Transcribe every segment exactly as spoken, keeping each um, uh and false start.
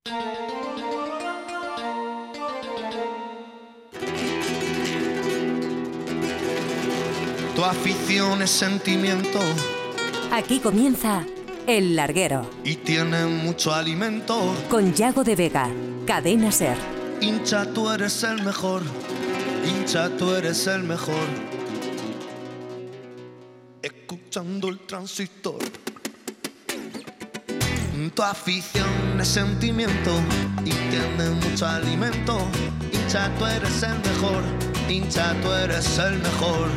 Tu afición es sentimiento. Aquí comienza El Larguero. Y tiene mucho alimento. Con Yago de Vega, Cadena Ser. Hincha, tú eres el mejor. Hincha, tú eres el mejor. Escuchando el transistor. Tu afición es sentimiento. Y tiene mucho alimento. Hincha, tú eres el mejor. Hincha, tú eres el mejor.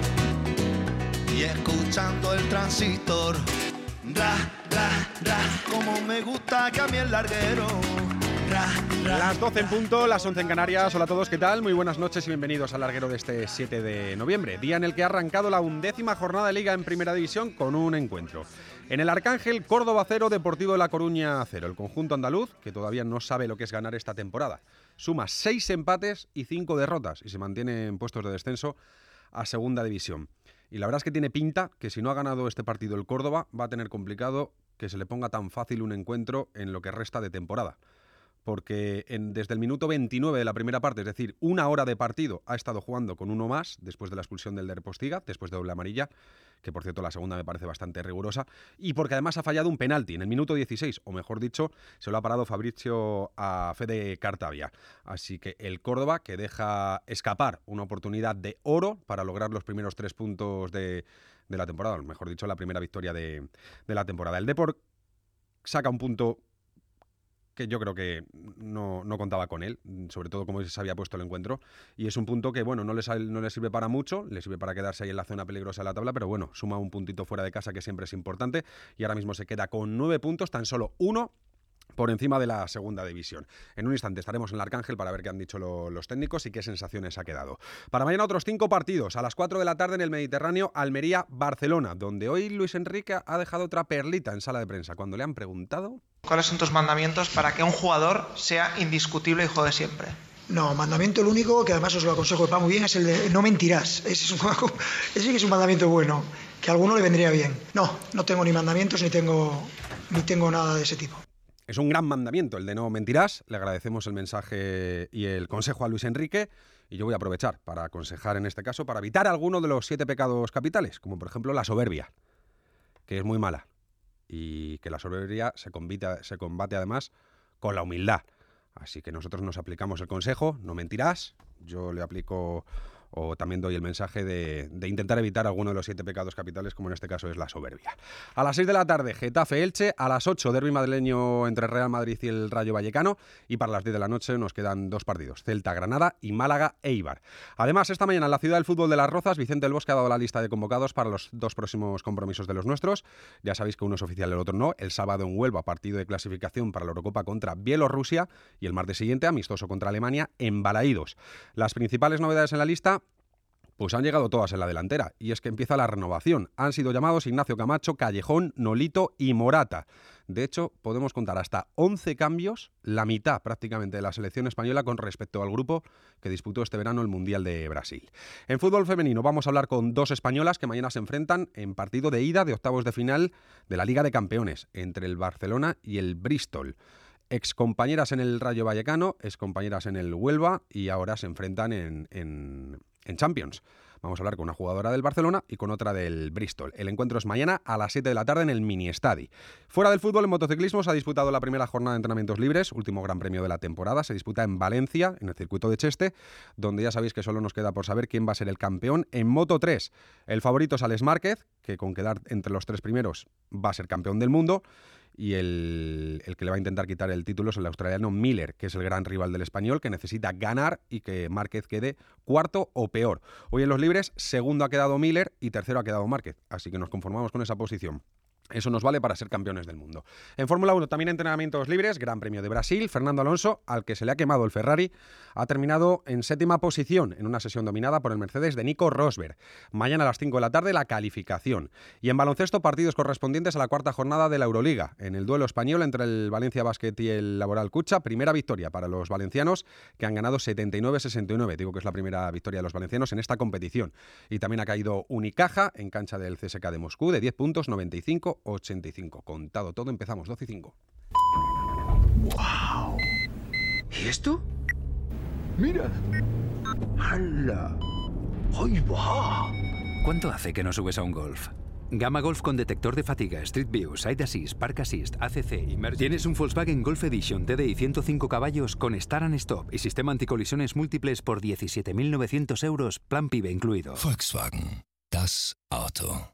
Y escuchando el transistor, ra, ra, ra, como me gusta que a mí el larguero. Ra, ra, las doce en punto, las once en Canarias. Hola a todos, ¿qué tal? Muy buenas noches y bienvenidos al larguero de este siete de noviembre, día en el que ha arrancado la undécima jornada de Liga en Primera División con un encuentro. En el Arcángel, Córdoba cero, Deportivo de La Coruña cero. El conjunto andaluz, que todavía no sabe lo que es ganar esta temporada, suma seis empates y cinco derrotas y se mantiene en puestos de descenso a Segunda División. Y la verdad es que tiene pinta que si no ha ganado este partido el Córdoba, va a tener complicado que se le ponga tan fácil un encuentro en lo que resta de temporada. Porque en, desde el minuto veintinueve de la primera parte, es decir, una hora de partido, ha estado jugando con uno más después de la expulsión del Der Postiga, después de doble amarilla, que por cierto la segunda me parece bastante rigurosa, y porque además ha fallado un penalti en el minuto dieciséis, o mejor dicho, se lo ha parado Fabrizio a Fede Cartavia. Así que el Córdoba, que deja escapar una oportunidad de oro para lograr los primeros tres puntos de, de la temporada, o mejor dicho, la primera victoria de, de la temporada. El Depor saca un punto que yo creo que no, no contaba con él, sobre todo como se había puesto el encuentro, y es un punto que, bueno, no le, no le sirve para mucho, le sirve para quedarse ahí en la zona peligrosa de la tabla, pero bueno, suma un puntito fuera de casa que siempre es importante, y ahora mismo se queda con nueve puntos, tan solo uno por encima de la segunda división. En un instante estaremos en el Arcángel para ver qué han dicho lo, los técnicos y qué sensaciones ha quedado. Para mañana otros cinco partidos. A las cuatro de la tarde en el Mediterráneo, Almería-Barcelona, donde hoy Luis Enrique ha dejado otra perlita en sala de prensa. Cuando le han preguntado... ¿Cuáles son tus mandamientos para que un jugador sea indiscutible y juegue siempre? No, mandamiento el único, que además os lo aconsejo, va muy bien, es el de no mentirás. Ese, es un, ese sí que es un mandamiento bueno, que a alguno le vendría bien. No, no tengo ni mandamientos ni tengo, ni tengo nada de ese tipo. Es un gran mandamiento el de no mentirás. Le agradecemos el mensaje y el consejo a Luis Enrique y yo voy a aprovechar para aconsejar en este caso para evitar alguno de los siete pecados capitales, como por ejemplo la soberbia, que es muy mala y que la soberbia se combate, se combate además con la humildad. Así que nosotros nos aplicamos el consejo, no mentirás. Yo le aplico o también doy el mensaje de, de intentar evitar alguno de los siete pecados capitales, como en este caso es la soberbia. A las seis de la tarde, Getafe-Elche. A las ocho, derbi madrileño entre Real Madrid y el Rayo Vallecano. Y para las diez de la noche nos quedan dos partidos, Celta-Granada y Málaga-Eibar. Además, esta mañana en la ciudad del fútbol de Las Rozas, Vicente del Bosque ha dado la lista de convocados para los dos próximos compromisos de los nuestros. Ya sabéis que uno es oficial y el otro no. El sábado en Huelva, partido de clasificación para la Eurocopa contra Bielorrusia. Y el martes siguiente, amistoso contra Alemania en Balaídos. Las principales novedades en la lista... pues han llegado todas en la delantera, y es que empieza la renovación. Han sido llamados Ignacio Camacho, Callejón, Nolito y Morata. De hecho, podemos contar hasta once cambios, la mitad prácticamente de la selección española con respecto al grupo que disputó este verano el Mundial de Brasil. En fútbol femenino vamos a hablar con dos españolas que mañana se enfrentan en partido de ida de octavos de final de la Liga de Campeones, entre el Barcelona y el Bristol. Excompañeras en el Rayo Vallecano, excompañeras en el Huelva y ahora se enfrentan en... en en Champions. Vamos a hablar con una jugadora del Barcelona y con otra del Bristol. El encuentro es mañana a las siete de la tarde en el Mini Estadi. Fuera del fútbol, en motociclismo se ha disputado la primera jornada de entrenamientos libres, último gran premio de la temporada. Se disputa en Valencia, en el circuito de Cheste, donde ya sabéis que solo nos queda por saber quién va a ser el campeón. En Moto tres, el favorito es Alex Márquez, que con quedar entre los tres primeros va a ser campeón del mundo. Y el, el que le va a intentar quitar el título es el australiano Miller, que es el gran rival del español, que necesita ganar y que Márquez quede cuarto o peor. Hoy en los libres, segundo ha quedado Miller y tercero ha quedado Márquez, así que nos conformamos con esa posición. Eso nos vale para ser campeones del mundo. En Fórmula uno también entrenamientos libres, Gran Premio de Brasil. Fernando Alonso, al que se le ha quemado el Ferrari, ha terminado en séptima posición en una sesión dominada por el Mercedes de Nico Rosberg. Mañana a las cinco de la tarde la calificación. Y en baloncesto, partidos correspondientes a la cuarta jornada de la Euroliga. En el duelo español entre el Valencia Basket y el Laboral Cucha, primera victoria para los valencianos, que han ganado setenta y nueve a sesenta y nueve. Digo que es la primera victoria de los valencianos en esta competición. Y también ha caído Unicaja en cancha del C S K de Moscú de diez puntos, noventa y cinco a ochenta y cinco. Contado todo, empezamos doce y cinco. Wow. esto? ¡Mira! ¡Hala! ¡Ay, va! ¿Cuánto hace que no subes a un Golf? Gama Golf con detector de fatiga, Street View, Side Assist, Park Assist, A C C, Emergency. Tienes un Volkswagen Golf Edition T D I ciento cinco caballos con Start and Stop y sistema anticolisiones múltiples por diecisiete mil novecientos euros, plan PIB incluido. Volkswagen, das Auto.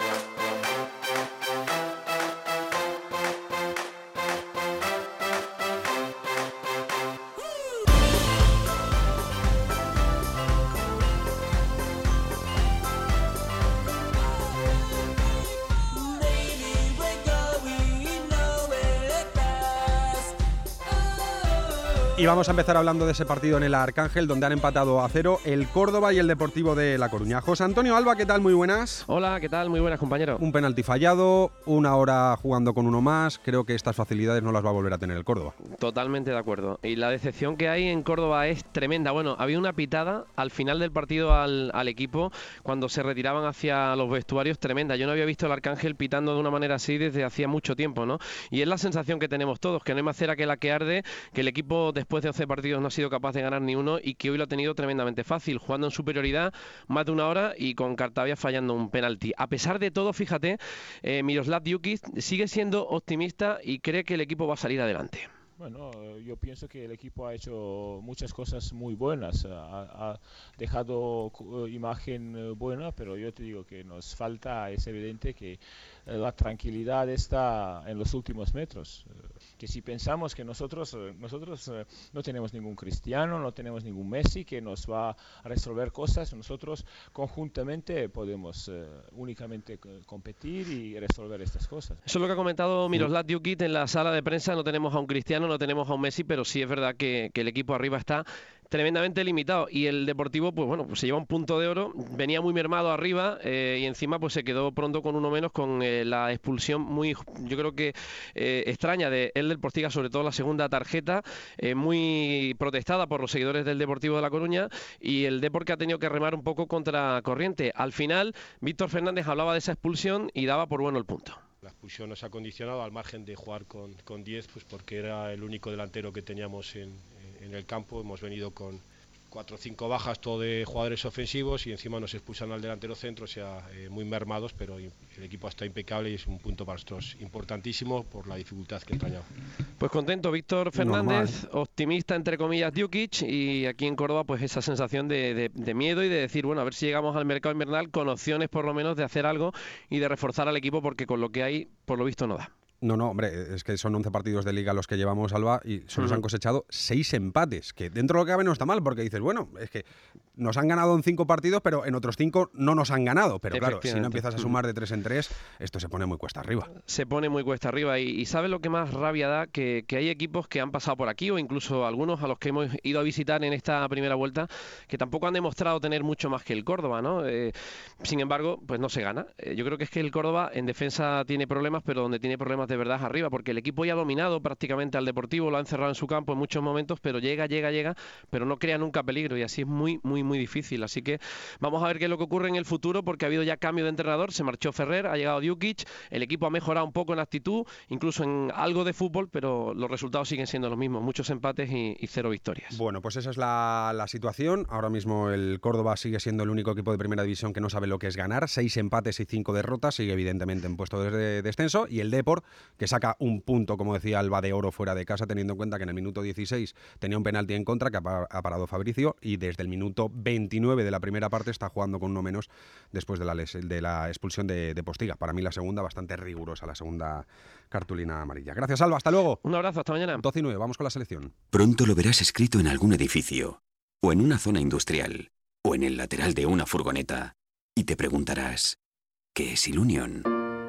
Y vamos a empezar hablando de ese partido en el Arcángel, donde han empatado a cero el Córdoba y el Deportivo de La Coruña. José Antonio Alba, ¿qué tal? Muy buenas. Hola, ¿qué tal? Muy buenas, compañero. Un penalti fallado, una hora jugando con uno más. Creo que estas facilidades no las va a volver a tener el Córdoba. Totalmente de acuerdo. Y la decepción que hay en Córdoba es tremenda. Bueno, había una pitada al final del partido al, al equipo cuando se retiraban hacia los vestuarios, tremenda. Yo no había visto al Arcángel pitando de una manera así desde hacía mucho tiempo, ¿no? Y es la sensación que tenemos todos, que no hay más cera que la que arde, que el equipo después después de once partidos no ha sido capaz de ganar ni uno y que hoy lo ha tenido tremendamente fácil, jugando en superioridad más de una hora y con Cartavia fallando un penalti. A pesar de todo, fíjate, eh, Miroslav Djukic sigue siendo optimista y cree que el equipo va a salir adelante. Bueno, yo pienso que el equipo ha hecho muchas cosas muy buenas, ha, ha dejado imagen buena, pero yo te digo que nos falta, es evidente que la tranquilidad está en los últimos metros. Que si pensamos que nosotros, nosotros no tenemos ningún Cristiano, no tenemos ningún Messi que nos va a resolver cosas, nosotros conjuntamente podemos uh, únicamente competir y resolver estas cosas. Eso es lo que ha comentado Miroslav Djukic en la sala de prensa. No tenemos a un Cristiano, no tenemos a un Messi, pero sí es verdad que, que el equipo arriba está tremendamente limitado y el Deportivo pues bueno pues se lleva un punto de oro, venía muy mermado arriba eh, y encima pues se quedó pronto con uno menos con eh, la expulsión muy yo creo que eh, extraña de el del Postiga, sobre todo la segunda tarjeta eh, muy protestada por los seguidores del Deportivo de La Coruña, y el Depor que ha tenido que remar un poco contra corriente. Al final Víctor Fernández hablaba de esa expulsión y daba por bueno el punto. La expulsión nos ha condicionado al margen de jugar con, con diez, pues porque era el único delantero que teníamos en, en el campo. Hemos venido con cuatro o cinco bajas, todo de jugadores ofensivos, y encima nos expulsan al delantero centro, o sea, eh, muy mermados, pero el equipo está impecable y es un punto para nosotros importantísimo por la dificultad que entrañaba. Pues contento Víctor Fernández, normal, optimista entre comillas Djukic, y aquí en Córdoba pues esa sensación de, de, de miedo y de decir, bueno, a ver si llegamos al mercado invernal con opciones por lo menos de hacer algo y de reforzar al equipo, porque con lo que hay, por lo visto, no da. No, no, hombre, es que son once partidos de Liga los que llevamos, Alba, y solo uh-huh. se han cosechado seis empates, que dentro de lo que cabe no está mal, porque dices, bueno, es que nos han ganado en cinco partidos, pero en otros cinco no nos han ganado. Pero claro, si no empiezas a sumar de tres en tres, esto se pone muy cuesta arriba. Se pone muy cuesta arriba, y, y ¿sabes lo que más rabia da? Que, que hay equipos que han pasado por aquí, o incluso algunos a los que hemos ido a visitar en esta primera vuelta, que tampoco han demostrado tener mucho más que el Córdoba, ¿no? Eh, sin embargo, pues no se gana. Eh, yo creo que es que el Córdoba en defensa tiene problemas, pero donde tiene problemas de verdad es arriba, porque el equipo ya ha dominado prácticamente al Deportivo, lo ha encerrado en su campo en muchos momentos, pero llega, llega, llega, pero no crea nunca peligro, y así es muy, muy, muy difícil. Así que vamos a ver qué es lo que ocurre en el futuro, porque ha habido ya cambio de entrenador, se marchó Ferrer, ha llegado Djukic, el equipo ha mejorado un poco en actitud, incluso en algo de fútbol, pero los resultados siguen siendo los mismos, muchos empates y, y cero victorias. Bueno, pues esa es la, la situación. Ahora mismo el Córdoba sigue siendo el único equipo de primera división que no sabe lo que es ganar, seis empates y cinco derrotas, sigue evidentemente en puesto de descenso, y el Depor, que saca un punto, como decía Alba, de oro fuera de casa, teniendo en cuenta que en el minuto dieciséis tenía un penalti en contra que ha parado Fabricio, y desde el minuto veintinueve de la primera parte está jugando con uno menos después de la, de la expulsión de, de Postiga. Para mí la segunda bastante rigurosa, la segunda cartulina amarilla. Gracias, Alba, hasta luego. Un abrazo, hasta mañana. doce y nueve, vamos con la selección. Pronto lo verás escrito en algún edificio, o en una zona industrial, o en el lateral de una furgoneta, y te preguntarás, ¿qué es Ilunion?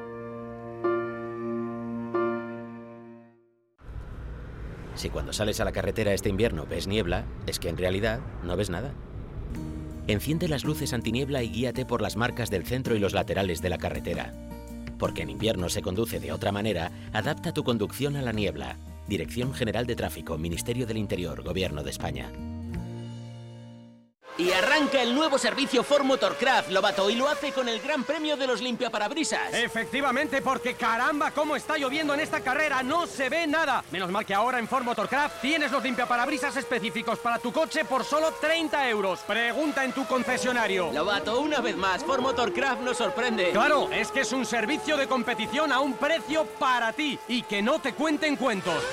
Si cuando sales a la carretera este invierno ves niebla, es que en realidad no ves nada. Enciende las luces antiniebla y guíate por las marcas del centro y los laterales de la carretera. Porque en invierno se conduce de otra manera, adapta tu conducción a la niebla. Dirección General de Tráfico, Ministerio del Interior, Gobierno de España. Y arranca el nuevo servicio Ford Motorcraft, Lobato, y lo hace con el gran premio de los limpiaparabrisas. Efectivamente, porque caramba, cómo está lloviendo en esta carrera, no se ve nada. Menos mal que ahora en Ford Motorcraft tienes los limpiaparabrisas específicos para tu coche por solo treinta euros. Pregunta en tu concesionario. Lobato, una vez más, Ford Motorcraft nos sorprende. Claro, es que es un servicio de competición a un precio para ti y que no te cuenten cuentos.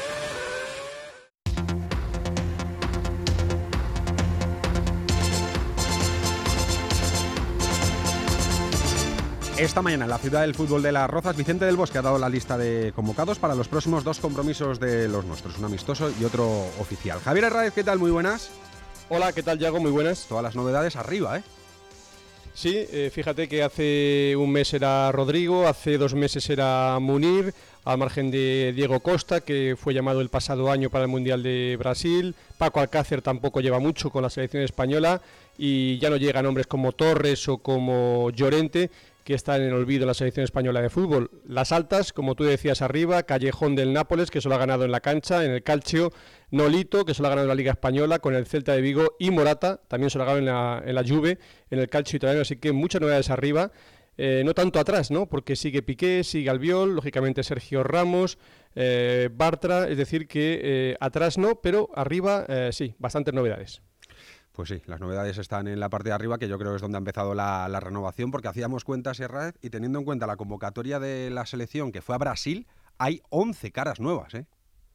Esta mañana en la ciudad del fútbol de Las Rozas, Vicente del Bosque ha dado la lista de convocados para los próximos dos compromisos de los nuestros, un amistoso y otro oficial. Javier Herráez, ¿qué tal? Muy buenas. Hola, ¿qué tal, Yago? Muy buenas. Todas las novedades arriba, ¿eh? Sí, eh, fíjate que hace un mes era Rodrigo, hace dos meses era Munir, al margen de Diego Costa, que fue llamado el pasado año para el Mundial de Brasil. Paco Alcácer tampoco lleva mucho con la selección española y ya no llegan hombres como Torres o como Llorente, que están en el olvido en la selección española de fútbol. Las altas, como tú decías arriba, Callejón del Nápoles, que se lo ha ganado en la cancha, en el Calcio, Nolito, que se lo ha ganado en la Liga Española con el Celta de Vigo, y Morata, también se lo ha ganado en la, en la Juve, en el Calcio italiano, así que muchas novedades arriba, eh, no tanto atrás, ¿no? Porque sigue Piqué, sigue Albiol, lógicamente Sergio Ramos, eh, Bartra, es decir que eh, atrás no, pero arriba eh, sí, bastantes novedades. Pues sí, las novedades están en la parte de arriba, que yo creo que es donde ha empezado la, la renovación, porque hacíamos cuentas, Herráez, y teniendo en cuenta la convocatoria de la selección que fue a Brasil, hay once caras nuevas, ¿eh?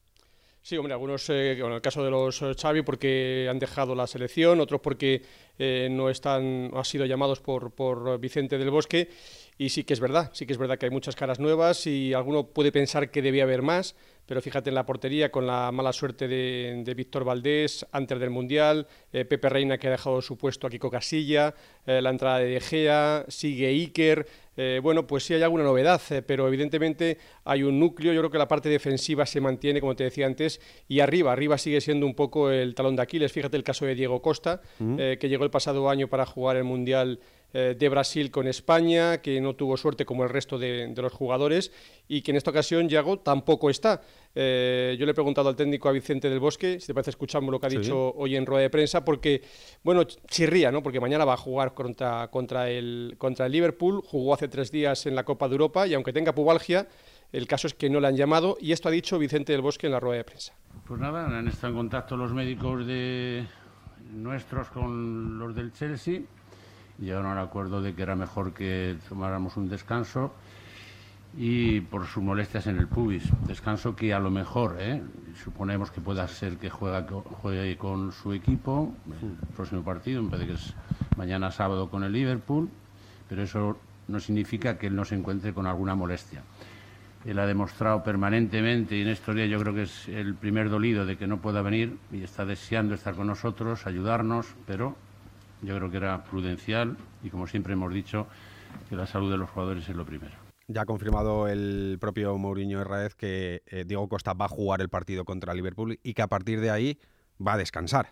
Sí, hombre, algunos, eh, bueno, en el caso de los Xavi, porque han dejado la selección, otros porque eh, no están, no han sido llamados por, por Vicente del Bosque, y sí que es verdad, sí que es verdad que hay muchas caras nuevas y alguno puede pensar que debía haber más, pero fíjate en la portería con la mala suerte de, de Víctor Valdés antes del Mundial, eh, Pepe Reina, que ha dejado su puesto a Kiko Casilla, eh, la entrada de De Gea, sigue Iker, eh, bueno, pues sí hay alguna novedad, eh, pero evidentemente hay un núcleo. Yo creo que la parte defensiva se mantiene, como te decía antes, y arriba, arriba sigue siendo un poco el talón de Aquiles. Fíjate el caso de Diego Costa, mm. eh, que llegó el pasado año para jugar el Mundial de Brasil con España, que no tuvo suerte como el resto de, de los jugadores y que en esta ocasión, Yago, tampoco está. Eh, yo le he preguntado al técnico, a Vicente del Bosque, si te parece escuchamos lo que ha sí. dicho hoy en rueda de prensa, porque, bueno, chirría, ¿no? Porque mañana va a jugar contra, contra, el, contra el Liverpool, jugó hace tres días en la Copa de Europa y aunque tenga pubalgia, el caso es que no le han llamado y esto ha dicho Vicente del Bosque en la rueda de prensa. Pues nada, han estado en contacto los médicos de nuestros con los del Chelsea. Llegaron al acuerdo de que era mejor que tomáramos un descanso y por sus molestias en el pubis, descanso que a lo mejor ¿eh? suponemos que pueda ser que juegue, juegue con su equipo el próximo partido, me parece que es mañana sábado con el Liverpool, pero eso no significa que él no se encuentre con alguna molestia. Él ha demostrado permanentemente, y en estos días yo creo que es el primer dolido de que no pueda venir y está deseando estar con nosotros, ayudarnos, pero yo creo que era prudencial y, como siempre hemos dicho, que la salud de los jugadores es lo primero. Ya ha confirmado el propio Mourinho Herráez que eh, Diego Costa va a jugar el partido contra Liverpool y que a partir de ahí va a descansar.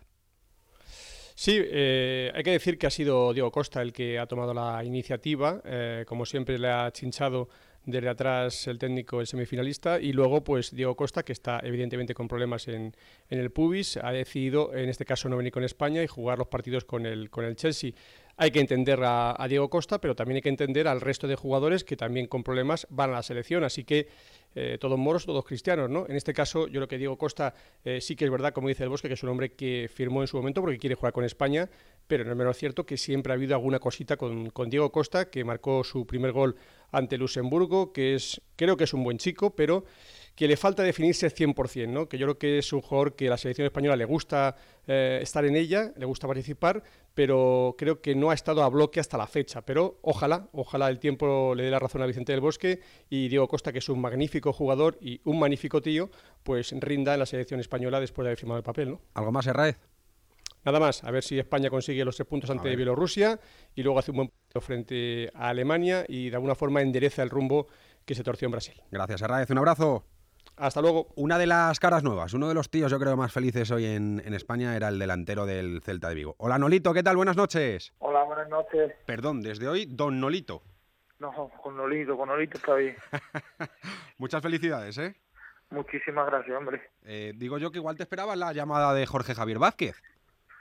Sí, eh, hay que decir que ha sido Diego Costa el que ha tomado la iniciativa, eh, como siempre le ha chinchado desde atrás el técnico, el semifinalista, y luego pues Diego Costa, que está evidentemente con problemas en, en el pubis, ha decidido en este caso no venir con España y jugar los partidos con el, con el Chelsea. Hay que entender a, a Diego Costa, pero también hay que entender al resto de jugadores que también con problemas van a la selección, así que eh, todos moros, todos cristianos, ¿no? En este caso yo creo que Diego Costa eh, sí que es verdad, como dice el Bosque, que es un hombre que firmó en su momento porque quiere jugar con España, pero no es menos cierto que siempre ha habido alguna cosita con, con Diego Costa, que marcó su primer gol ante Luxemburgo, que es creo que es un buen chico, pero que le falta definirse cien por ciento, ¿no? Que yo creo que es un jugador que a la selección española le gusta eh, estar en ella, le gusta participar, pero creo que no ha estado a bloque hasta la fecha. Pero ojalá, ojalá el tiempo le dé la razón a Vicente del Bosque y Diego Costa, que es un magnífico jugador y un magnífico tío, pues rinda en la selección española después de haber firmado el papel, ¿no? ¿Algo más, Herráez? Nada más, a ver si España consigue los tres puntos ante Bielorrusia y luego hace un buen partido frente a Alemania y de alguna forma endereza el rumbo que se torció en Brasil. Gracias, Herráez, un abrazo. Hasta luego. Una de las caras nuevas, uno de los tíos yo creo más felices hoy en, en España era el delantero del Celta de Vigo. Hola Nolito, ¿qué tal? Buenas noches. Hola, buenas noches. Perdón, desde hoy, don Nolito. No, con Nolito, con Nolito está bien. Muchas felicidades, ¿eh? Muchísimas gracias, hombre. Eh, digo yo que igual te esperabas la llamada de Jorge Javier Vázquez.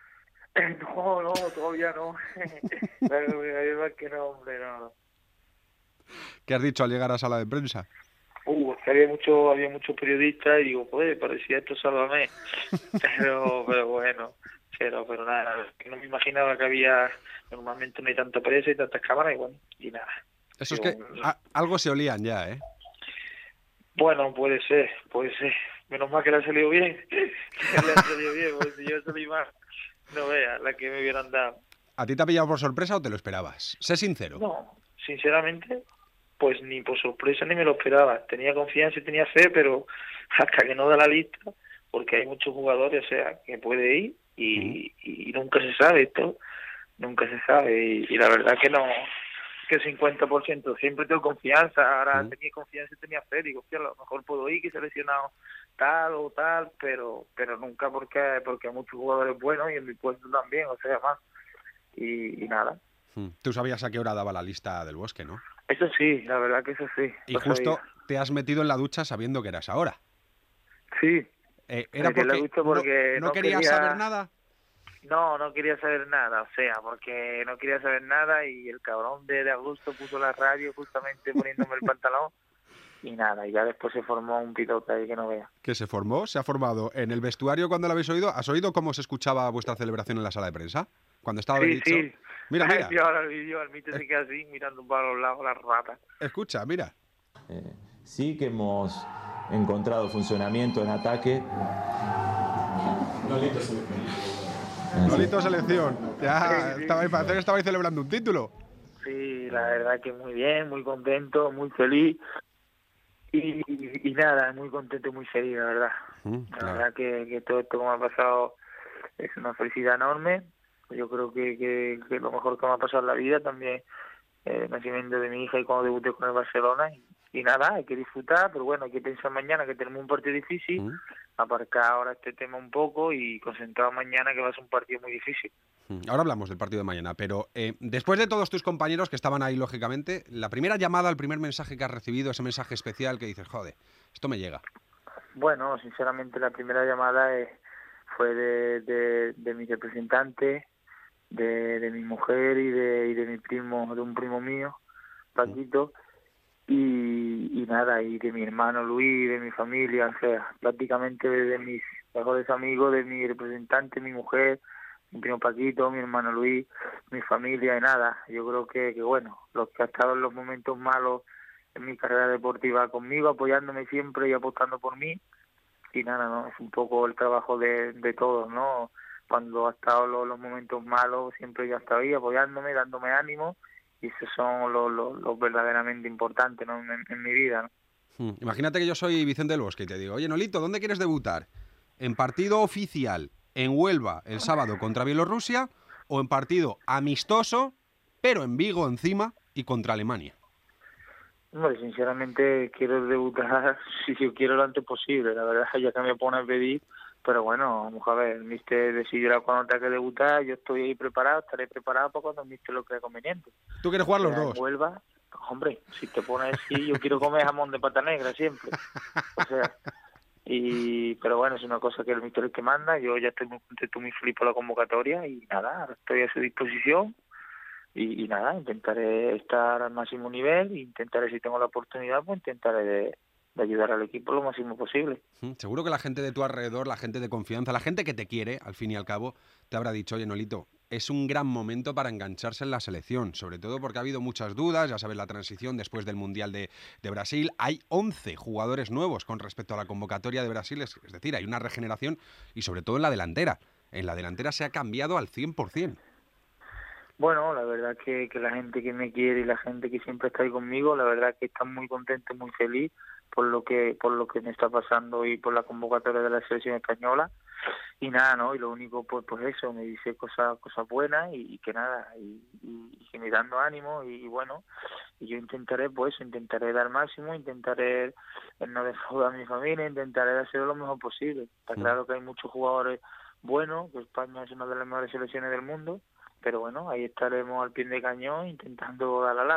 No, no, todavía no. Pero es que no, hombre, no. ¿Qué has dicho al llegar a sala de prensa? Uh, es que había mucho, había muchos periodistas y digo, pues parecía esto Sálvame. Pero, pero bueno, pero, pero nada, que no me imaginaba que había, normalmente no hay tanta prensa y tantas cámaras y bueno, y nada. Eso es Digo, que a- algo se olían ya, ¿eh? Bueno, puede ser, puede ser. Menos mal que le ha salido bien. Que le ha salido bien, porque si yo salí mal, no vea la que me hubieran dado. ¿A ti te ha pillado por sorpresa o te lo esperabas? Sé sincero. No, sinceramente, pues ni por sorpresa ni me lo esperaba. Tenía confianza y tenía fe, pero hasta que no da la lista, porque hay muchos jugadores, o sea, que puede ir y, y nunca se sabe esto, nunca se sabe. Y, y la verdad que no, que cincuenta por ciento siempre tengo confianza. Ahora tenía confianza y tenía fe, digo, hostia, a lo mejor puedo ir, que he seleccionado tal o tal, pero pero nunca porque porque hay muchos jugadores buenos y en mi puesto también, o sea, más. Y, y nada. Hmm. Tú sabías a qué hora daba la lista del Bosque, ¿no? Eso sí, la verdad que eso sí. Y lo justo sabía. te has metido en la ducha sabiendo que eras ahora. Sí. Eh, ¿Era Me metí en la porque, ducha porque no, no no querías quería- saber nada? No, no quería saber nada, o sea, porque no quería saber nada y el cabrón de, de Augusto puso la radio justamente poniéndome el pantalón y nada, y ya después se formó un piloto ahí que no vea. Que se formó, se ha formado en el vestuario cuando lo habéis oído. ¿Has oído cómo se escuchaba vuestra celebración en la sala de prensa? Cuando estaba Sí, dicho. sí. Mira, mira. Yo ahora el vídeo, al mito se queda así, mirando para los lados las ratas. Escucha, mira. Eh, sí que hemos encontrado funcionamiento en ataque. Lolito Selección. Ya, Sí, sí. estabais, parece que estabais celebrando un título. Sí, la verdad que muy bien, muy contento, muy feliz y, y, y nada, muy contento y muy feliz, la verdad. La verdad que, que todo esto que me ha pasado es una felicidad enorme. Yo creo que, que, que lo mejor que me ha pasado en la vida también eh, el nacimiento de mi hija y cuando debuté con el Barcelona. Y, y nada, hay que disfrutar, pero bueno, hay que pensar mañana que tenemos un partido difícil, aparcar ahora este tema un poco y concentrado mañana que va a ser un partido muy difícil. Ahora hablamos del partido de mañana, pero eh, después de todos tus compañeros que estaban ahí, lógicamente, la primera llamada, el primer mensaje que has recibido, ese mensaje especial que dices, joder, esto me llega. Bueno, sinceramente la primera llamada eh, fue de, de, de mi representante, de, de mi mujer y de, y de mi primo, de un primo mío, Paquito, y, y nada, y de mi hermano Luis, de mi familia, o sea, prácticamente de mis mejores amigos, de mi representante, mi mujer, mi primo Paquito, mi hermano Luis, mi familia y nada. Yo creo que, que bueno, los que han estado en los momentos malos en mi carrera deportiva conmigo, apoyándome siempre y apostando por mí. Y nada, ¿no? Es un poco el trabajo de, de todos, ¿no? Cuando ha estado los, los momentos malos, siempre yo he estado ahí apoyándome, dándome ánimo, y esos son los, los, los verdaderamente importantes, ¿no? en, en mi vida, ¿no? Hmm. Imagínate que yo soy Vicente del Bosque y te digo, oye, Nolito, ¿dónde quieres debutar? ¿En partido oficial en Huelva el sábado contra Bielorrusia o en partido amistoso, pero en Vigo encima y contra Alemania? Hombre, sinceramente quiero debutar, si yo quiero lo antes posible, la verdad, ya que me pone a pedir, pero bueno, vamos a ver, el míster decidirá cuando tenga que debutar, yo estoy ahí preparado, estaré preparado para cuando el míster lo crea conveniente. ¿Tú quieres jugar los O sea, dos? en Huelva, hombre, si te pones así, yo quiero comer jamón de pata negra siempre, o sea, y pero bueno, es una cosa que el míster es el que manda, yo ya estoy muy contento, muy feliz por la convocatoria y nada, ahora estoy a su disposición. Y, y nada, intentaré estar al máximo nivel, intentaré, si tengo la oportunidad, pues intentaré de, de ayudar al equipo lo máximo posible. Hmm. Seguro que la gente de tu alrededor, la gente de confianza, la gente que te quiere, al fin y al cabo, te habrá dicho, oye, Nolito, es un gran momento para engancharse en la selección, sobre todo porque ha habido muchas dudas, ya sabes, la transición después del Mundial de, de Brasil. Hay once jugadores nuevos con respecto a la convocatoria de Brasil, es, es decir, hay una regeneración y sobre todo en la delantera. En la delantera se ha cambiado al cien por ciento. Bueno, la verdad que, que la gente que me quiere y la gente que siempre está ahí conmigo, la verdad que está muy contento, muy feliz por lo que por lo que me está pasando y por la convocatoria de la selección española. Y nada, ¿no? Y lo único, pues pues eso, me dice cosas cosas buenas y, y que nada, y, y, y que me dando ánimo y, y bueno, y yo intentaré, pues intentaré dar máximo, intentaré no defraudar a mi familia, intentaré hacer lo mejor posible. Está claro que hay muchos jugadores buenos, que España es una de las mejores selecciones del mundo, pero bueno, ahí estaremos al pie de cañón intentando dar la lata.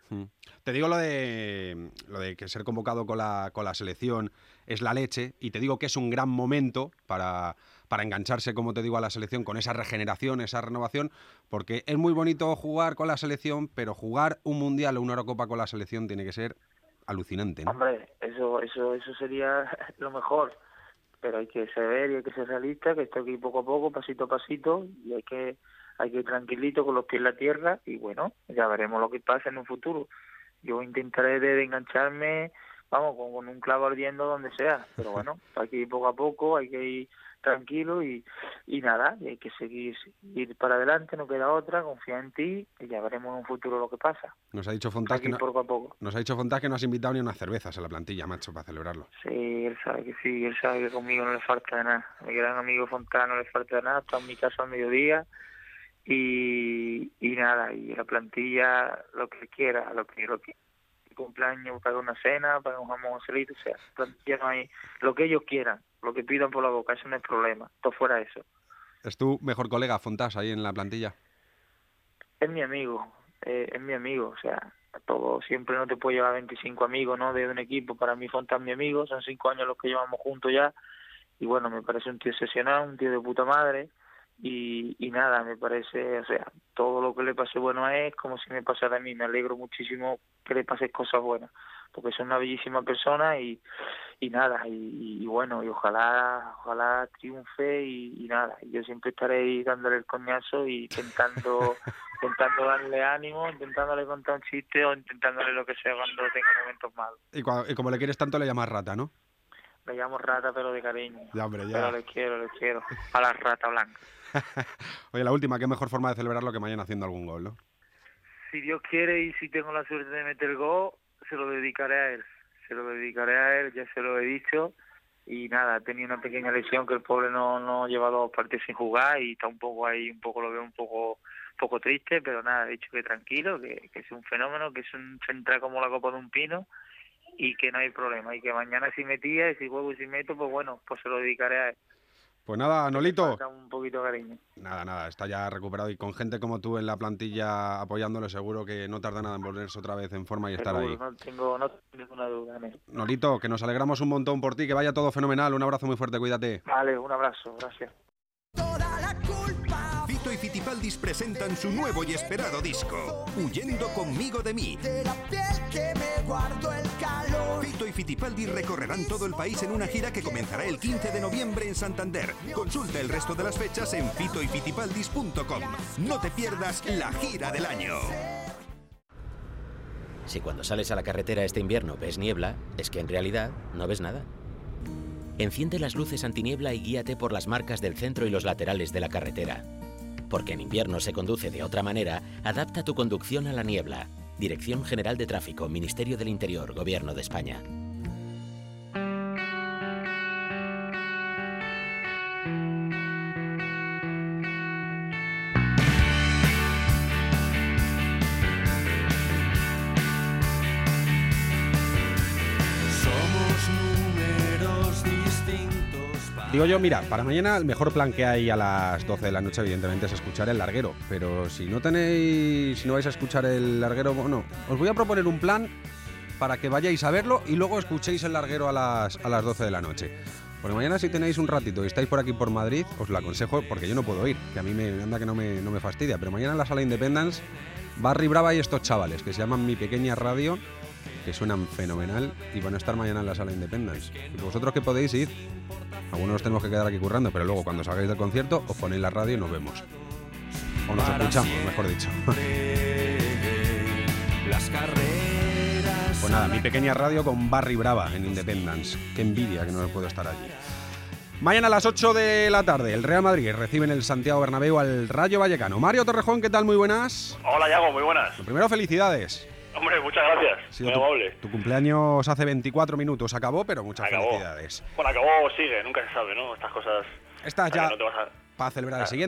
Mm. Te digo lo de lo de que ser convocado con la, con la selección es la leche, y te digo que es un gran momento para, para engancharse, como te digo, a la selección con esa regeneración, esa renovación, porque es muy bonito jugar con la selección, pero jugar un Mundial o una Eurocopa con la selección tiene que ser alucinante, ¿no? Hombre, eso, eso, eso sería lo mejor, pero hay que saber y hay que ser realista, que esto aquí poco a poco, pasito a pasito, y hay que hay que ir tranquilito con los pies en la tierra, y bueno, ya veremos lo que pasa en un futuro. Yo intentaré de, de engancharme, vamos, con, con un clavo ardiendo donde sea, pero bueno, hay que ir poco a poco, hay que ir tranquilo y, y nada, y hay que seguir ir para adelante, no queda otra, confía en ti y ya veremos en un futuro lo que pasa. Nos ha dicho Fontás que no, poco a poco. Nos ha dicho Fontás que no has invitado ni unas cervezas a la plantilla, macho, para celebrarlo. Sí, él sabe que sí, él sabe que conmigo no le falta de nada. A mi gran amigo Fontás no le falta de nada, está en mi casa al mediodía y, y nada, y la plantilla lo que quiera, lo que lo que cumpleaños, para una cena, para un jamón celito, o sea, plantilla no hay, lo que ellos quieran, lo que pidan por la boca, eso no es problema, todo fuera eso. ¿Es tu mejor colega Fontás ahí en la plantilla? Es mi amigo, eh, es mi amigo, o sea, todo, siempre no te puedo llevar veinticinco amigos, ¿no?, de un equipo. Para mí Fontás es mi amigo, son cinco años los que llevamos juntos ya, y bueno, me parece un tío excepcional, un tío de puta madre, y, y nada, me parece, o sea, todo lo que le pase bueno a él es como si me pasara a mí. Me alegro muchísimo que le pasen cosas buenas, porque es una bellísima persona y, y nada, y, y bueno, y ojalá ojalá triunfe y, y nada, yo siempre estaré ahí dándole el coñazo y intentando intentando darle ánimo, intentándole contar un chiste o intentándole lo que sea cuando tenga momentos malos. Y, cuando, y como le quieres tanto le llamas rata, ¿no? Le llamo rata, pero de cariño. Ya, hombre, ya. Pero le quiero, le quiero. A la rata blanca. Oye, la última, qué mejor forma de celebrarlo que mañana haciendo algún gol, ¿no? Si Dios quiere y si tengo la suerte de meter el gol, se lo dedicaré a él. Se lo dedicaré a él, ya se lo he dicho. Y nada, tenía una pequeña lesión que el pobre no, no lleva dos partidos sin jugar y está un poco ahí, un poco lo veo un poco poco triste, pero nada, he dicho que tranquilo, que, que es un fenómeno, que es un central como la copa de un pino y que no hay problema. Y que mañana si metía y si juego y si meto, pues bueno, pues se lo dedicaré a él. Pues nada, Nolito. Un poquito de cariño. Nada, nada, está ya recuperado y con gente como tú en la plantilla apoyándolo seguro que no tarda nada en volverse otra vez en forma y estar Seguro, ahí. No tengo, no tengo ninguna duda en eso. Nolito, que nos alegramos un montón por ti, que vaya todo fenomenal. Un abrazo muy fuerte, cuídate. Vale, un abrazo, gracias. Fito y Fitipaldis presentan su nuevo y esperado disco, Huyendo conmigo de mí. De la piel que me guardo el calor. Fito y Fitipaldis recorrerán todo el país en una gira que comenzará el quince de noviembre en Santander. Consulta el resto de las fechas en fito y fitipaldis punto com. No te pierdas la gira del año. Si cuando sales a la carretera este invierno ves niebla, es que en realidad no ves nada. Enciende las luces antiniebla y guíate por las marcas del centro y los laterales de la carretera. Porque en invierno se conduce de otra manera, adapta tu conducción a la niebla. Dirección General de Tráfico, Ministerio del Interior, Gobierno de España. Digo yo, mira, para mañana el mejor plan que hay a las doce de la noche, evidentemente, es escuchar El Larguero. Pero si no tenéis, si no vais a escuchar El Larguero, bueno, os voy a proponer un plan para que vayáis a verlo y luego escuchéis El Larguero a las, a las doce de la noche. Porque mañana, si tenéis un ratito y estáis por aquí por Madrid, os lo aconsejo, porque yo no puedo ir, que a mí me anda que no me, no me fastidia. Pero mañana en la Sala Independence, Barry Brava y estos chavales, que se llaman Mi Pequeña Radio, que suenan fenomenal y van a estar mañana en la Sala Independence. Y vosotros que podéis ir, algunos nos tenemos que quedar aquí currando, pero luego cuando salgáis del concierto os ponéis la radio y nos vemos. O nos escuchamos, mejor dicho. Pues nada, Mi Pequeña Radio con Barry Brava en Independence. Qué envidia que no puedo estar allí. Mañana a las ocho de la tarde, el Real Madrid recibe en el Santiago Bernabéu al Rayo Vallecano. Mario Torrejón, ¿qué tal? Muy buenas. Hola, Yago, muy buenas. Lo primero, felicidades. Hombre, muchas gracias, Sí, muy tu, amable. Tu cumpleaños hace veinticuatro minutos acabó, pero muchas Acabó. felicidades. Bueno, acabó o sigue, nunca se sabe, ¿no? Estas cosas... Estás o sea, ya que no te vas a... para celebrar el Ah. siguiente.